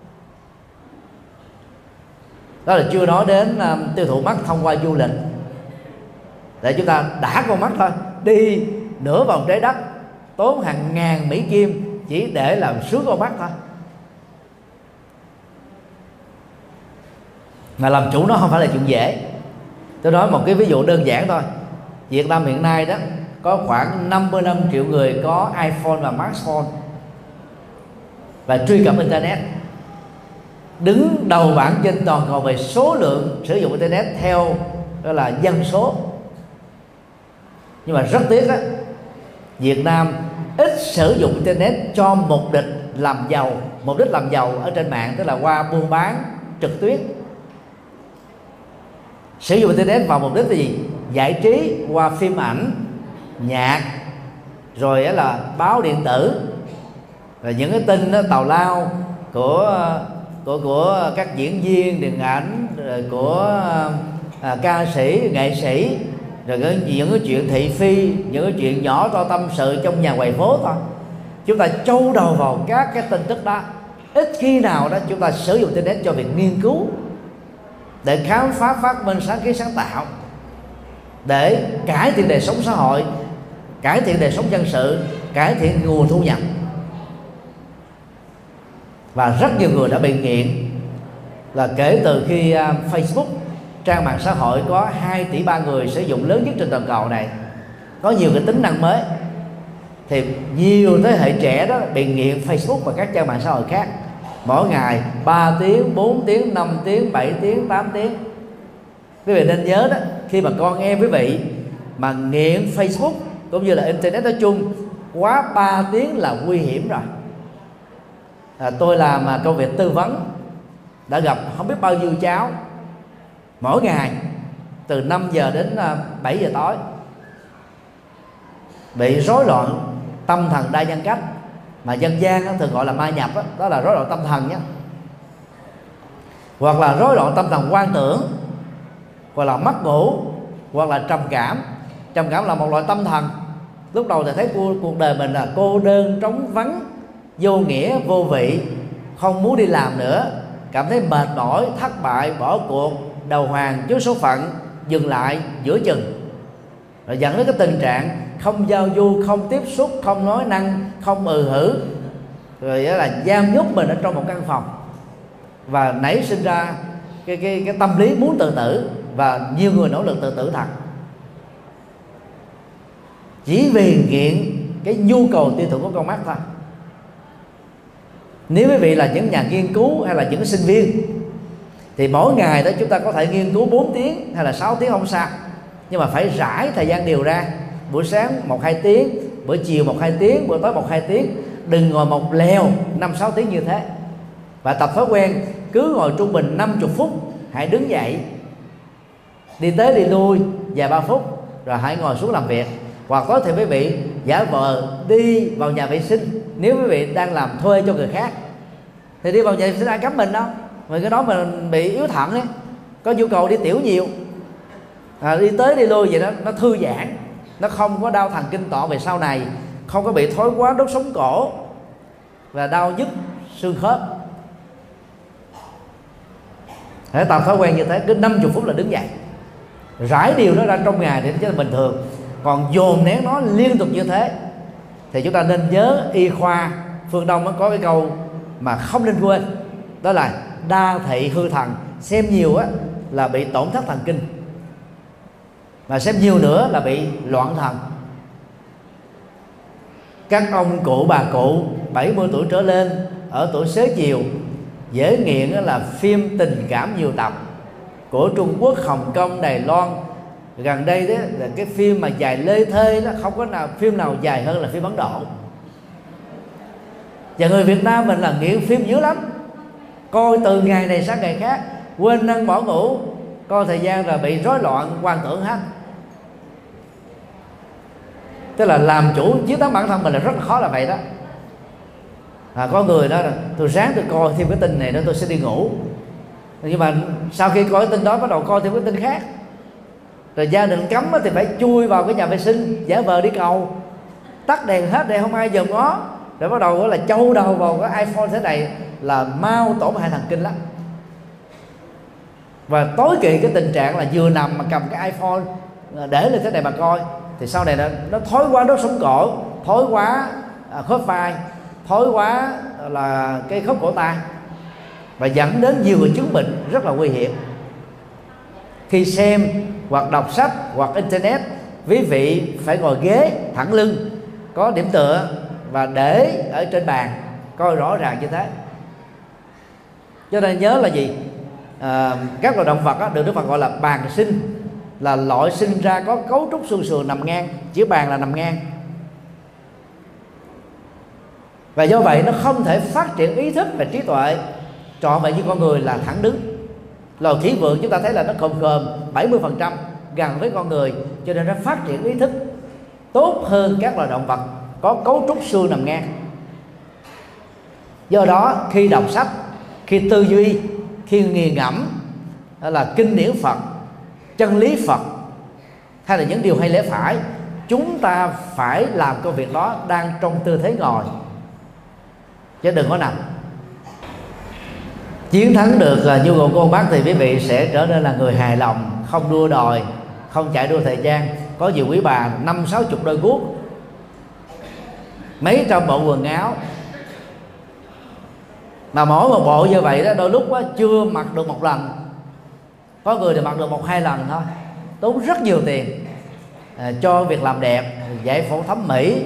Đó là chưa nói đến tiêu thụ mắt thông qua du lịch, để chúng ta đã con mắt thôi, đi nửa vòng trái đất tốn hàng ngàn Mỹ Kim chỉ để làm sướng con mắt thôi. Mà làm chủ nó không phải là chuyện dễ. Tôi nói một cái ví dụ đơn giản thôi. Việt Nam hiện nay đó có khoảng 55 triệu người có iPhone và smartphone và truy cập Internet, đứng đầu bảng trên toàn cầu về số lượng sử dụng Internet theo đó là dân số. Nhưng mà rất tiếc á, Việt Nam ít sử dụng Internet cho mục đích làm giàu. Mục đích làm giàu ở trên mạng tức là qua buôn bán trực tuyến. Sử dụng Internet vào mục đích là gì? Giải trí qua phim ảnh, nhạc, rồi là báo điện tử, rồi những cái tin đó, tào lao của các diễn viên điện ảnh, rồi của ca sĩ, nghệ sĩ, rồi những cái chuyện thị phi, những cái chuyện nhỏ to tâm sự trong nhà ngoài phố thôi. Chúng ta châu đầu vào các cái tin tức đó, ít khi nào đó chúng ta sử dụng Internet cho việc nghiên cứu, để khám phá, phát minh, sáng kiến, sáng tạo, để cải thiện đời sống xã hội, cải thiện đời sống dân sự, cải thiện nguồn thu nhập. Và rất nhiều người đã bị nghiện là kể từ khi Facebook, trang mạng xã hội có 2,3 tỷ người sử dụng lớn nhất trên toàn cầu này, có nhiều cái tính năng mới, thì nhiều thế hệ trẻ đó bị nghiện Facebook và các trang mạng xã hội khác. Mỗi ngày 3 tiếng, 4 tiếng, 5 tiếng, 7 tiếng, 8 tiếng. Quý vị nên nhớ đó, khi mà con em quý vị mà nghiện Facebook cũng như là Internet nói chung quá 3 tiếng là nguy hiểm rồi. Tôi làm công việc tư vấn, đã gặp không biết bao nhiêu cháu mỗi ngày từ 5 giờ đến 7 giờ tối bị rối loạn tâm thần đa nhân cách, mà dân gian thường gọi là ma nhập, đó là rối loạn tâm thần nhé, hoặc là rối loạn tâm thần quan tưởng, hoặc là mất ngủ, hoặc là trầm cảm. Trầm cảm là một loại tâm thần. Lúc đầu thì thấy cuộc đời mình là cô đơn, trống vắng, vô nghĩa, vô vị, không muốn đi làm nữa, cảm thấy mệt mỏi, thất bại, bỏ cuộc, đầu hàng trước số phận, dừng lại giữa chừng, rồi dẫn đến cái tình trạng không giao du, không tiếp xúc, không nói năng, không hử, rồi đó là giam nhốt mình ở trong một căn phòng, và nảy sinh ra cái tâm lý muốn tự tử, và nhiều người nỗ lực tự tử thật, chỉ vì nghiện cái nhu cầu tiêu thụ của con mắt thôi. Nếu quý vị là những nhà nghiên cứu hay là những sinh viên thì mỗi ngày đó chúng ta có thể nghiên cứu 4 tiếng hay là 6 tiếng không sao, nhưng mà phải rải thời gian đều ra. Buổi sáng 1-2 tiếng, buổi chiều 1-2 tiếng, buổi tối 1-2 tiếng. Đừng ngồi một lèo 5-6 tiếng như thế. Và tập thói quen cứ ngồi trung bình 50 phút, hãy đứng dậy, đi tới đi lui vài 3 phút, rồi hãy ngồi xuống làm việc. Hoặc có thể quý vị giả vờ đi vào nhà vệ sinh. Nếu quý vị đang làm thuê cho người khác thì đi vào nhà vệ sinh ai cấm mình đâu, vì cái đó mình bị yếu thận ấy, có nhu cầu đi tiểu nhiều, đi tới đi lui vậy đó, nó thư giãn, nó không có đau thần kinh tọa về sau này, không có bị thói quá đốt sống cổ và đau nhức xương khớp. Hãy tập thói quen như thế, cứ 50 phút là đứng dậy, rải điều nó ra trong ngày thì nó bình thường. Còn dồn nén nó liên tục như thế thì chúng ta nên nhớ, y khoa phương Đông nó có cái câu mà không nên quên, đó là đa thị hư thần. Xem nhiều á là bị tổn thất thần kinh, mà xem nhiều nữa là bị loạn thần. Các ông cụ bà cụ 70 tuổi trở lên ở tuổi xế chiều dễ nghiện là phim tình cảm nhiều tập của Trung Quốc, Hồng Kông, Đài Loan. Gần đây đó là cái phim mà dài lê thê đó, không có phim nào dài hơn là phim Ấn Độ. Và người Việt Nam mình là nghiện phim dữ lắm, coi từ ngày này sang ngày khác, quên ăn bỏ ngủ, coi thời gian rồi bị rối loạn quan tưởng hết. Tức là làm chủ chiến thắng bản thân mình là rất là khó, là vậy đó. Có người đó là tôi sáng tôi coi thêm cái tin này đó tôi sẽ đi ngủ, nhưng mà sau khi coi cái tin đó bắt đầu coi thêm cái tin khác, rồi gia đình cấm thì phải chui vào cái nhà vệ sinh giả vờ đi cầu, tắt đèn hết để không ai dòm ngó, rồi bắt đầu là châu đầu vào cái iPhone thế này, là mau tổn hại thần kinh lắm. Và tối kỵ cái tình trạng là vừa nằm mà cầm cái iPhone để lên thế này mà coi, thì sau này nó thói quá đốt sống cổ, thói quá khớp vai, thói quá là cái khớp cổ tay, và dẫn đến nhiều người chứng bệnh rất là nguy hiểm. Khi xem hoặc đọc sách hoặc internet, quý vị phải ngồi ghế thẳng lưng, có điểm tựa và để ở trên bàn, coi rõ ràng như thế. Cho nên nhớ là gì? Các loài động vật đó, được Đức Phật gọi là bàn sinh, là loại sinh ra có cấu trúc xương sườn nằm ngang, chữ bàn là nằm ngang, và do vậy nó không thể phát triển ý thức và trí tuệ trọn vẹn như con người là thẳng đứng. Loài khỉ vượn chúng ta thấy là nó cồm 70% gần với con người, cho nên nó phát triển ý thức tốt hơn các loài động vật có cấu trúc xương nằm ngang. Do đó khi đọc sách, khi tư duy, khi nghiền ngẫm là kinh điển Phật, chân lý Phật hay là những điều hay lẽ phải, chúng ta phải làm công việc đó đang trong tư thế ngồi, chứ đừng có nằm. Chiến thắng được nhu cầu của con mắt thì quý vị sẽ trở nên là người hài lòng, không đua đòi, không chạy đua thời gian. Có nhiều quý bà 50-60 đôi guốc mấy trăm bộ quần áo, mà mỗi một bộ như vậy đó đôi lúc đó, chưa mặc được một lần, có người thì mặc được 1-2 lần thôi, tốn rất nhiều tiền cho việc làm đẹp, giải phẫu thẩm mỹ.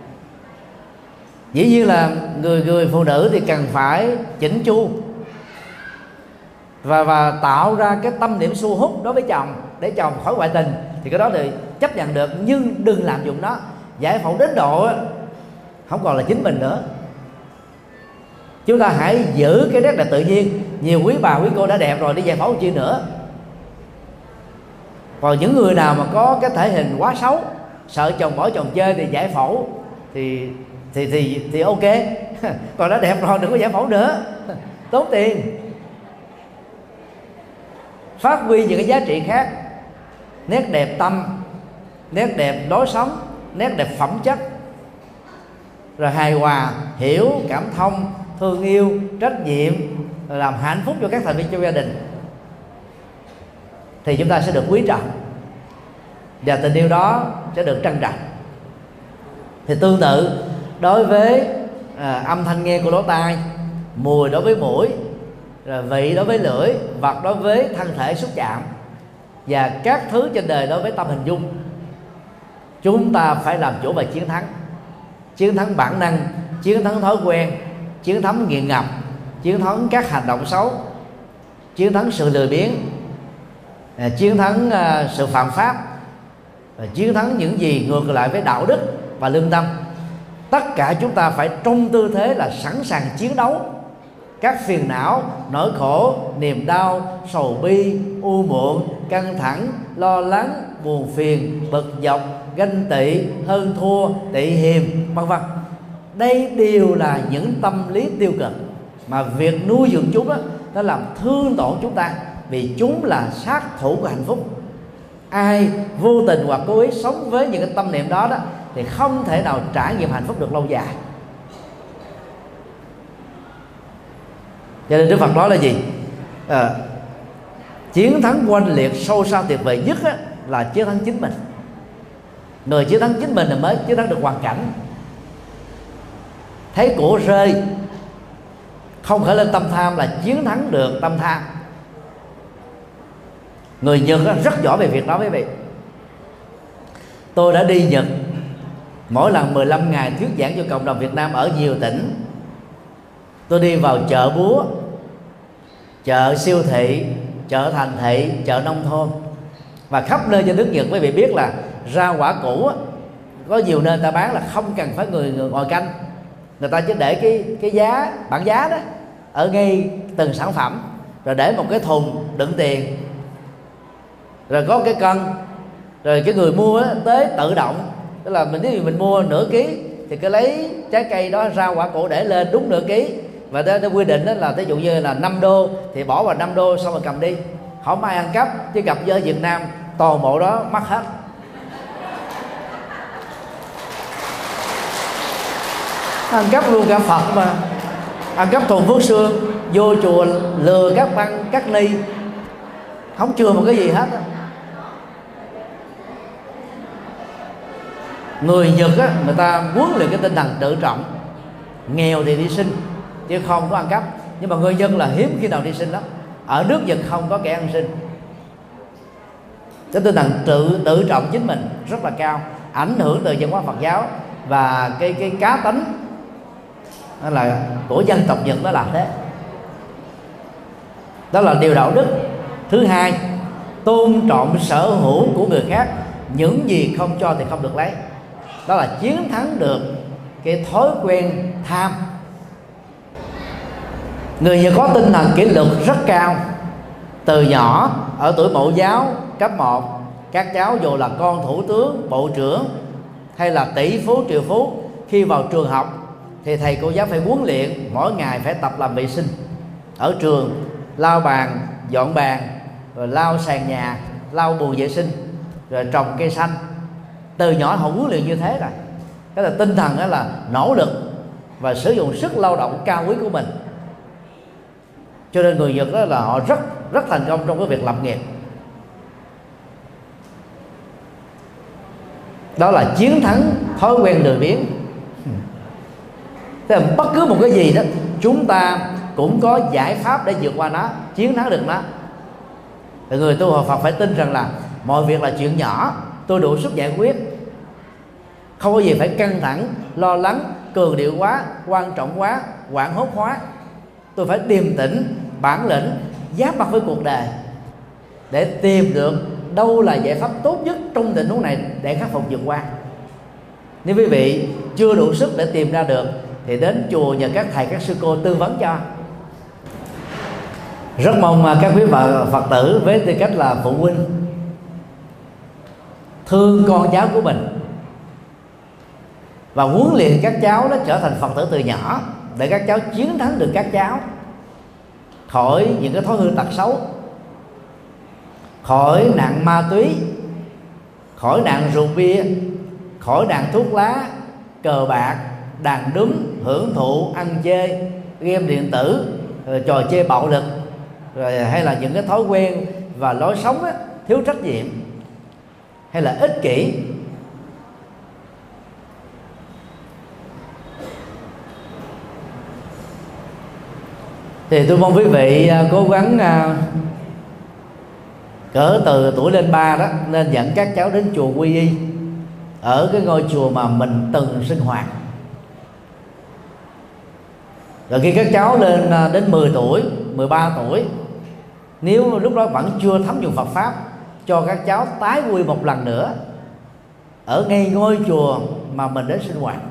Dĩ nhiên là người phụ nữ thì cần phải chỉnh chu và tạo ra cái tâm niệm thu hút đối với chồng để chồng khỏi ngoại tình, thì cái đó thì chấp nhận được, nhưng đừng lạm dụng nó. Giải phẫu đến độ không còn là chính mình nữa. Chúng ta hãy giữ cái nét đẹp tự nhiên. Nhiều quý bà quý cô đã đẹp rồi, đi giải phẫu chi nữa. Còn những người nào mà có cái thể hình quá xấu, sợ chồng bỏ chồng chơi thì giải phẫu thì ok. Còn đã đẹp rồi đừng có giải phẫu nữa, tốn tiền. Phát huy những cái giá trị khác, nét đẹp tâm, nét đẹp lối sống, nét đẹp phẩm chất, rồi hài hòa, hiểu, cảm thông, thương yêu, trách nhiệm, làm hạnh phúc cho các thành viên trong gia đình, thì chúng ta sẽ được quý trọng và tình yêu đó sẽ được trân trọng. Thì tương tự đối với âm thanh nghe của lỗ tai, mùi đối với mũi, rồi vị đối với lưỡi, vật đối với thân thể xúc chạm, và các thứ trên đời đối với tâm hình dung, chúng ta phải làm chủ và chiến thắng. Chiến thắng bản năng, chiến thắng thói quen, chiến thắng nghiện ngập, chiến thắng các hành động xấu, chiến thắng sự lười biếng, chiến thắng sự phạm pháp, chiến thắng những gì ngược lại với đạo đức và lương tâm. Tất cả chúng ta phải trong tư thế là sẵn sàng chiến đấu các phiền não, nỗi khổ, niềm đau, sầu bi, u muộn, căng thẳng, lo lắng, buồn phiền, bực dọc, ganh tị, hơn thua, tị hiềm, vân vân. Đây đều là những tâm lý tiêu cực mà việc nuôi dưỡng chúng đó, nó làm thương tổn chúng ta, vì chúng là sát thủ của hạnh phúc. Ai vô tình hoặc cố ý sống với những cái tâm niệm đó thì không thể nào trải nghiệm hạnh phúc được lâu dài. Cho nên Đức Phật nói là gì? Chiến thắng oanh liệt sâu xa tuyệt vời nhất là chiến thắng chính mình. Người chiến thắng chính mình là mới chiến thắng được hoàn cảnh. Thấy của rơi không khởi lên tâm tham là chiến thắng được tâm tham. Người Nhật rất giỏi về việc đó quý vị. Tôi đã đi Nhật mỗi lần 15 ngày thuyết giảng cho cộng đồng Việt Nam ở nhiều tỉnh. Tôi đi vào chợ búa, chợ siêu thị, chợ thành thị, chợ nông thôn, và khắp nơi trên nước Nhật quý vị biết là rau quả củ có nhiều nơi ta bán là không cần phải người ngồi canh, người ta chỉ để cái giá, bảng giá đó ở ngay từng sản phẩm, rồi để một cái thùng đựng tiền, rồi có cái cân, rồi cái người mua tới tự động, tức là nếu mình mua nửa ký thì cứ lấy trái cây đó, rau quả củ để lên đúng nửa ký, và nó quy định đó là ví dụ như là 5 đô thì bỏ vào 5 đô xong rồi cầm đi, không ai ăn cắp. Chứ gặp với Việt Nam toàn bộ đó mất hết. Ăn cắp luôn cả Phật mà, ăn cắp thùng Phước Sương, vô chùa lừa các băng các ni, không chừa một cái gì hết. Người Nhật á, người ta huấn luyện cái tinh thần tự trọng, nghèo thì đi xin chứ không có ăn cắp. Nhưng mà người dân là hiếm khi nào đi xin lắm. Ở nước Nhật không có kẻ ăn xin. Cái tinh thần tự trọng chính mình rất là cao, ảnh hưởng từ văn hóa Phật giáo và cái cá tánh là của dân tộc Nhật nó là thế. Đó là điều đạo đức. Thứ hai, tôn trọng sở hữu của người khác, những gì không cho thì không được lấy. Đó là chiến thắng được cái thói quen tham. Người Nhật có tinh thần kỷ luật rất cao. Từ nhỏ ở tuổi mẫu giáo cấp 1, các cháu dù là con thủ tướng, bộ trưởng hay là tỷ phú, triệu phú, khi vào trường học thì thầy cô giáo phải huấn luyện mỗi ngày phải tập làm vệ sinh ở trường, lau bàn, dọn bàn, rồi lau sàn nhà, lau bùn vệ sinh, rồi trồng cây xanh. Từ nhỏ họ huấn luyện như thế rồi. Cái là tinh thần đó là nỗ lực và sử dụng sức lao động cao quý của mình. Cho nên người Nhật đó là họ rất thành công trong cái việc lập nghiệp. Đó là chiến thắng thói quen lười biếng. Tức là bất cứ một cái gì đó chúng ta cũng có giải pháp để vượt qua nó, chiến thắng được nó. Thì người tu học Phật phải tin rằng là mọi việc là chuyện nhỏ, tôi đủ sức giải quyết, không có gì phải căng thẳng, lo lắng, cường điệu quá, quan trọng quá, hoảng hốt quá. Tôi phải điềm tĩnh, bản lĩnh, giáp mặt với cuộc đời để tìm được đâu là giải pháp tốt nhất trong tình huống này để khắc phục vượt qua. Nếu quý vị chưa đủ sức để tìm ra được thì đến chùa nhờ các thầy, các sư cô tư vấn cho. Rất mong các quý Phật tử với tư cách là phụ huynh thương con cháu của mình và huấn luyện các cháu đó trở thành Phật tử từ nhỏ, để các cháu chiến thắng được các cháu khỏi những cái thói hư tật xấu, khỏi nạn ma túy, khỏi nạn rượu bia, khỏi nạn thuốc lá, cờ bạc, đàn đúng, hưởng thụ, ăn chơi, game điện tử, rồi trò chơi bạo lực, rồi hay là những cái thói quen và lối sống á, thiếu trách nhiệm hay là ích kỷ. Thì tôi mong quý vị cố gắng cỡ từ tuổi lên 3 đó nên dẫn các cháu đến chùa Quy Y, ở cái ngôi chùa mà mình từng sinh hoạt. Rồi khi các cháu lên đến 10 tuổi, 13 tuổi, nếu lúc đó vẫn chưa thấm nhuần Phật Pháp, cho các cháu tái quy một lần nữa ở ngay ngôi chùa mà mình đến sinh hoạt,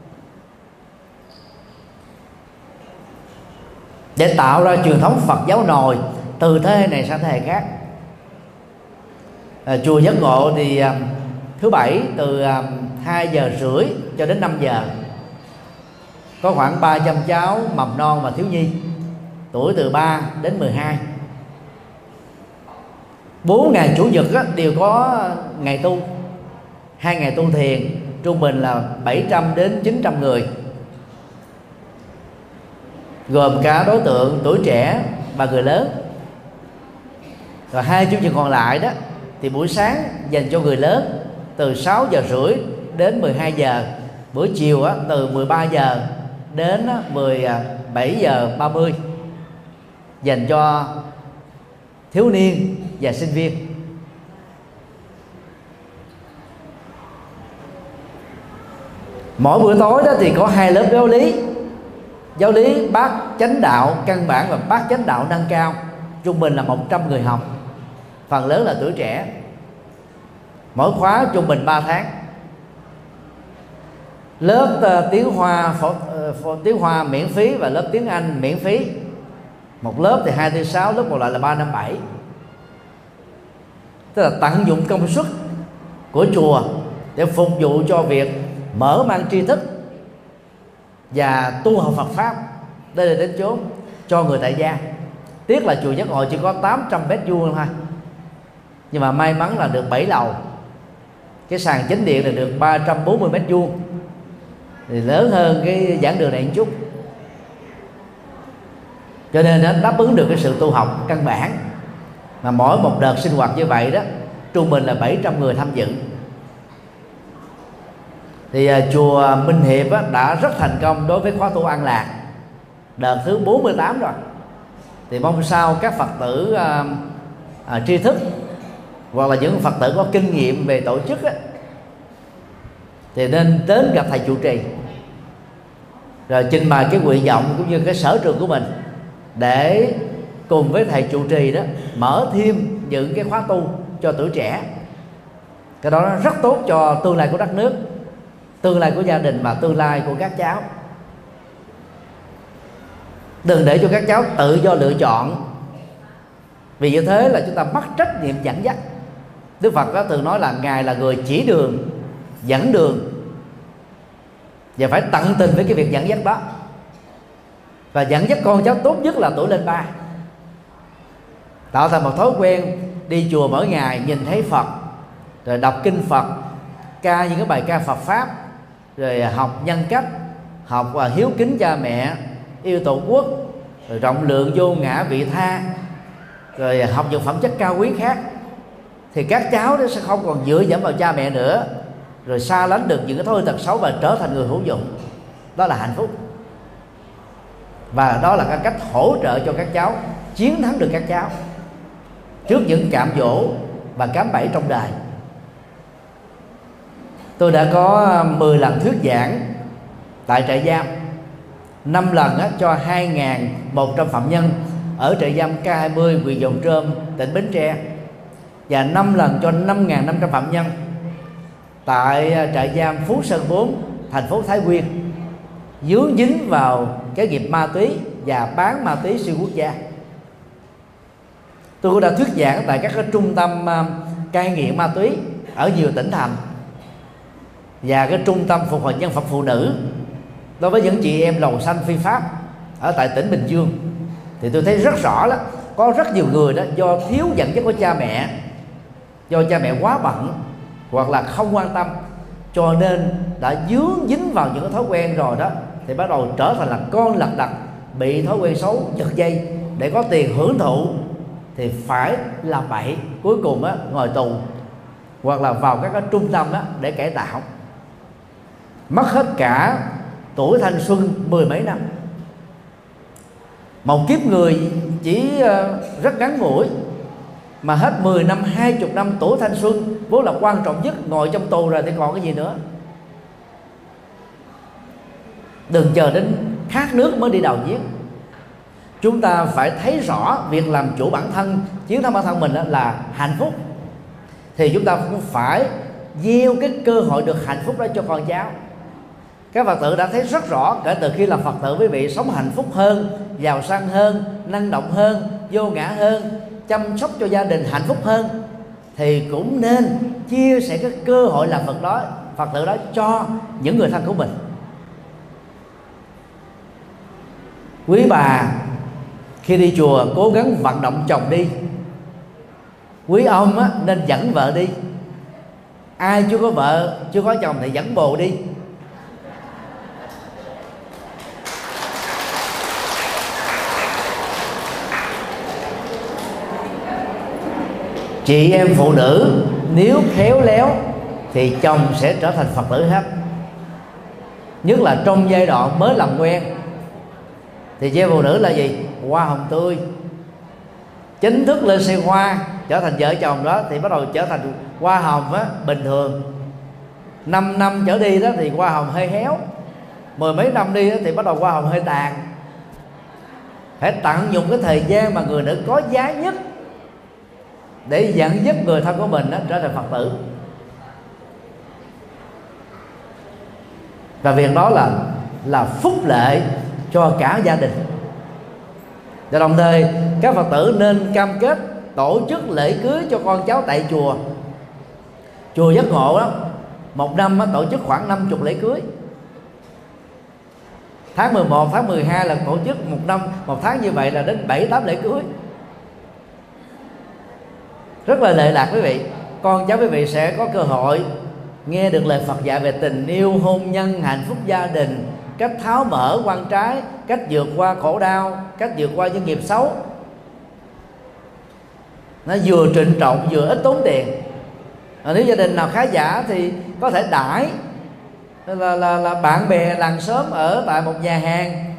để tạo ra truyền thống Phật giáo nồi từ thế hệ này sang thế hệ khác. Chùa Giác Ngộ thì thứ bảy từ 2 giờ rưỡi cho đến 5 giờ có khoảng 300 cháu mầm non và thiếu nhi tuổi từ 3 đến 12. 4 ngày Chủ nhật đều có ngày tu, 2 ngày tu thiền, trung bình là 700 đến 900 người, gồm cả đối tượng tuổi trẻ và người lớn. Rồi 2 chủ nhật còn lại đó thì buổi sáng dành cho người lớn từ 6 giờ rưỡi đến 12 giờ, buổi chiều từ 13 giờ đến 17 giờ 30 dành cho thiếu niên và sinh viên. Mỗi buổi tối đó thì có 2 lớp giáo lý bát chánh đạo căn bản và bát chánh đạo nâng cao, trung bình là 100 người học, phần lớn là tuổi trẻ. Mỗi khóa trung bình 3 tháng. Lớp tiếng Hoa miễn phí và lớp tiếng Anh miễn phí. Một lớp thì 2 tới 6, lớp còn lại là 3 5 7. Tức là tận dụng công suất của chùa để phục vụ cho việc mở mang tri thức và tu học Phật Pháp. Đây là đến chốn cho người tại gia. Tiếc là chùa Giác Ngộ chỉ có 800 mét vuông thôi, nhưng mà may mắn là được 7 lầu. Cái sàn chính điện là được 340 mét vuông, thì lớn hơn cái giảng đường này một chút, cho nên nó đáp ứng được cái sự tu học căn bản. Mà mỗi một đợt sinh hoạt như vậy đó trung bình là 700 người tham dự. Thì chùa Minh Hiệp đã rất thành công đối với khóa tu An Lạc đợt thứ 48 rồi. Thì mong sao các Phật tử tri thức hoặc là những Phật tử có kinh nghiệm về tổ chức thì nên đến gặp thầy trụ trì, rồi trình bày cái nguyện vọng cũng như cái sở trường của mình, để cùng với thầy trụ trì đó mở thêm những cái khóa tu cho tuổi trẻ. Cái đó nó rất tốt cho tương lai của đất nước, tương lai của gia đình và tương lai của các cháu. Đừng để cho các cháu tự do lựa chọn, vì như thế là chúng ta mất trách nhiệm dẫn dắt. Đức Phật đã từng nói là Ngài là người chỉ đường, dẫn đường, và phải tận tình với cái việc dẫn dắt đó. Và dẫn dắt con cháu tốt nhất là tuổi lên 3, tạo thành một thói quen đi chùa mỗi ngày, nhìn thấy Phật, rồi đọc kinh Phật, ca những cái bài ca Phật Pháp, rồi học nhân cách, học hiếu kính cha mẹ, yêu tổ quốc, rồi rộng lượng vô ngã vị tha, rồi học những phẩm chất cao quý khác. Thì các cháu đó sẽ không còn dựa dẫm vào cha mẹ nữa, rồi xa lánh được những cái thói tật xấu và trở thành người hữu dụng. Đó là hạnh phúc. Và đó là cái cách hỗ trợ cho các cháu chiến thắng được các cháu trước những cám dỗ và cám bẫy trong đời. Tôi đã có 10 lần thuyết giảng tại trại giam, 5 lần cho 2.100 phạm nhân ở trại giam K20 huyện Giồng Trôm, tỉnh Bến Tre, và 5 lần cho 5.500 phạm nhân tại trại giam Phú Sơn 4, thành phố Thái Nguyên, dướng dính vào cái nghiệp ma túy và bán ma túy xuyên quốc gia. Tôi cũng đã thuyết giảng tại các cái trung tâm cai nghiện ma túy ở nhiều tỉnh thành, và cái trung tâm phục hồi nhân phẩm phụ nữ đối với những chị em lầu xanh phi pháp ở tại tỉnh Bình Dương. Thì tôi thấy rất rõ đó, có rất nhiều người đó do thiếu dẫn dắt của cha mẹ, do cha mẹ quá bận hoặc là không quan tâm, cho nên đã dướng dính vào những cái thói quen rồi đó, thì bắt đầu trở thành là con lật đật, bị thói quen xấu giật dây để có tiền hưởng thụ, thì phải làm bậy, cuối cùng ngồi tù hoặc là vào các cái trung tâm để cải tạo, mất hết cả tuổi thanh xuân 10 mấy năm. Một kiếp người chỉ rất ngắn ngủi, mà hết 10 năm, 20 năm tuổi thanh xuân vốn là quan trọng nhất, ngồi trong tù rồi thì còn cái gì nữa. Đừng chờ đến khát nước mới đi đào giếng. Chúng ta phải thấy rõ việc làm chủ bản thân, chiến thắng bản thân mình là hạnh phúc, thì chúng ta cũng phải gieo cái cơ hội được hạnh phúc đó cho con cháu. Các Phật tử đã thấy rất rõ, kể từ khi làm Phật tử, quý vị sống hạnh phúc hơn, giàu sang hơn, năng động hơn, vô ngã hơn, chăm sóc cho gia đình hạnh phúc hơn, thì cũng nên chia sẻ cái cơ hội làm Phật tử đó cho những người thân của mình. Quý bà khi đi chùa cố gắng vận động chồng đi, quý ông nên dẫn vợ đi. Ai chưa có vợ, chưa có chồng thì dẫn bồ đi. Chị em phụ nữ nếu khéo léo thì chồng sẽ trở thành Phật tử hết. Nhất là trong giai đoạn mới làm quen thì chị em phụ nữ là gì? Hoa hồng tươi. Chính thức lên xe hoa trở thành vợ chồng đó thì bắt đầu trở thành hoa hồng bình thường. 5 năm trở đi đó thì hoa hồng hơi héo. 10 mấy năm đi đó thì bắt đầu hoa hồng hơi tàn. Phải tận dụng cái thời gian mà người nữ có giá nhất để dẫn dắt người thân của mình trở thành Phật tử. Và việc đó là phúc lệ cho cả gia đình. Và đồng thời các Phật tử nên cam kết tổ chức lễ cưới cho con cháu tại chùa. Chùa Giác Ngộ đó, một năm tổ chức khoảng 50 lễ cưới. Tháng 11, tháng 12 là tổ chức một năm, một tháng như vậy là đến 7-8 lễ cưới. Rất là lệ lạc quý vị. Con cháu quý vị sẽ có cơ hội nghe được lời Phật dạy về tình yêu, hôn nhân, hạnh phúc gia đình, cách tháo mở quan trái, cách vượt qua khổ đau, cách vượt qua những nghiệp xấu. Nó vừa trịnh trọng vừa ít tốn tiền. Nếu gia đình nào khá giả thì có thể đãi là bạn bè làng xóm ở tại một nhà hàng.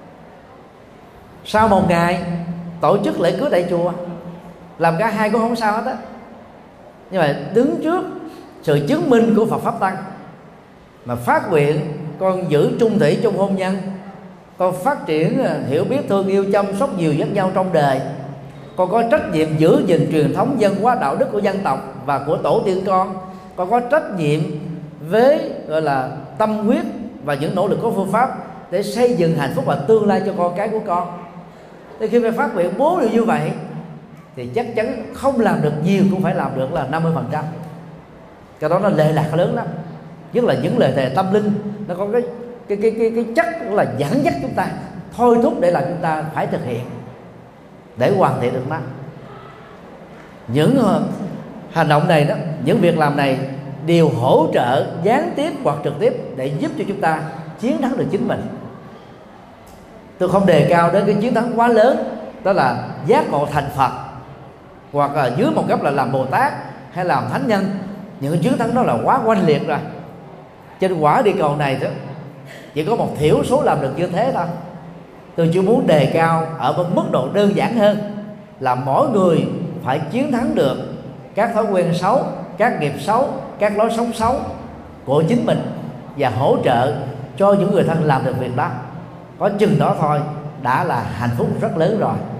Sau một ngày tổ chức lễ cưới tại chùa, làm cả hai cũng không sao hết á. Nhưng mà đứng trước sự chứng minh của Phật Pháp Tăng mà phát nguyện con giữ trung thủy trong hôn nhân, con phát triển hiểu biết thương yêu chăm sóc dìu dắt nhau trong đời, con có trách nhiệm giữ gìn truyền thống văn hóa đạo đức của dân tộc và của tổ tiên con có trách nhiệm với gọi là tâm huyết và những nỗ lực của phương pháp để xây dựng hạnh phúc và tương lai cho con cái của con. Thì khi phải phát nguyện 4 điều như vậy thì chắc chắn không làm được nhiều cũng phải làm được là 50%. Cái đó nó lệ lạc lớn lắm. Nhất là những lời thề tâm linh, nó có cái chất là dẫn dắt chúng ta, thôi thúc để làm chúng ta phải thực hiện để hoàn thiện được nó. Những hành động này đó, những việc làm này đều hỗ trợ gián tiếp hoặc trực tiếp để giúp cho chúng ta chiến thắng được chính mình. Tôi không đề cao đến cái chiến thắng quá lớn, đó là giác ngộ thành Phật, hoặc là dưới một cấp là làm Bồ Tát hay làm thánh nhân. Những cái chiến thắng đó là quá oanh liệt rồi. Trên quả địa cầu này đó chỉ có một thiểu số làm được như thế thôi. Tôi chỉ muốn đề cao ở một mức độ đơn giản hơn là mỗi người phải chiến thắng được các thói quen xấu, các nghiệp xấu, các lối sống xấu của chính mình và hỗ trợ cho những người thân làm được việc đó. Có chừng đó thôi đã là hạnh phúc rất lớn rồi.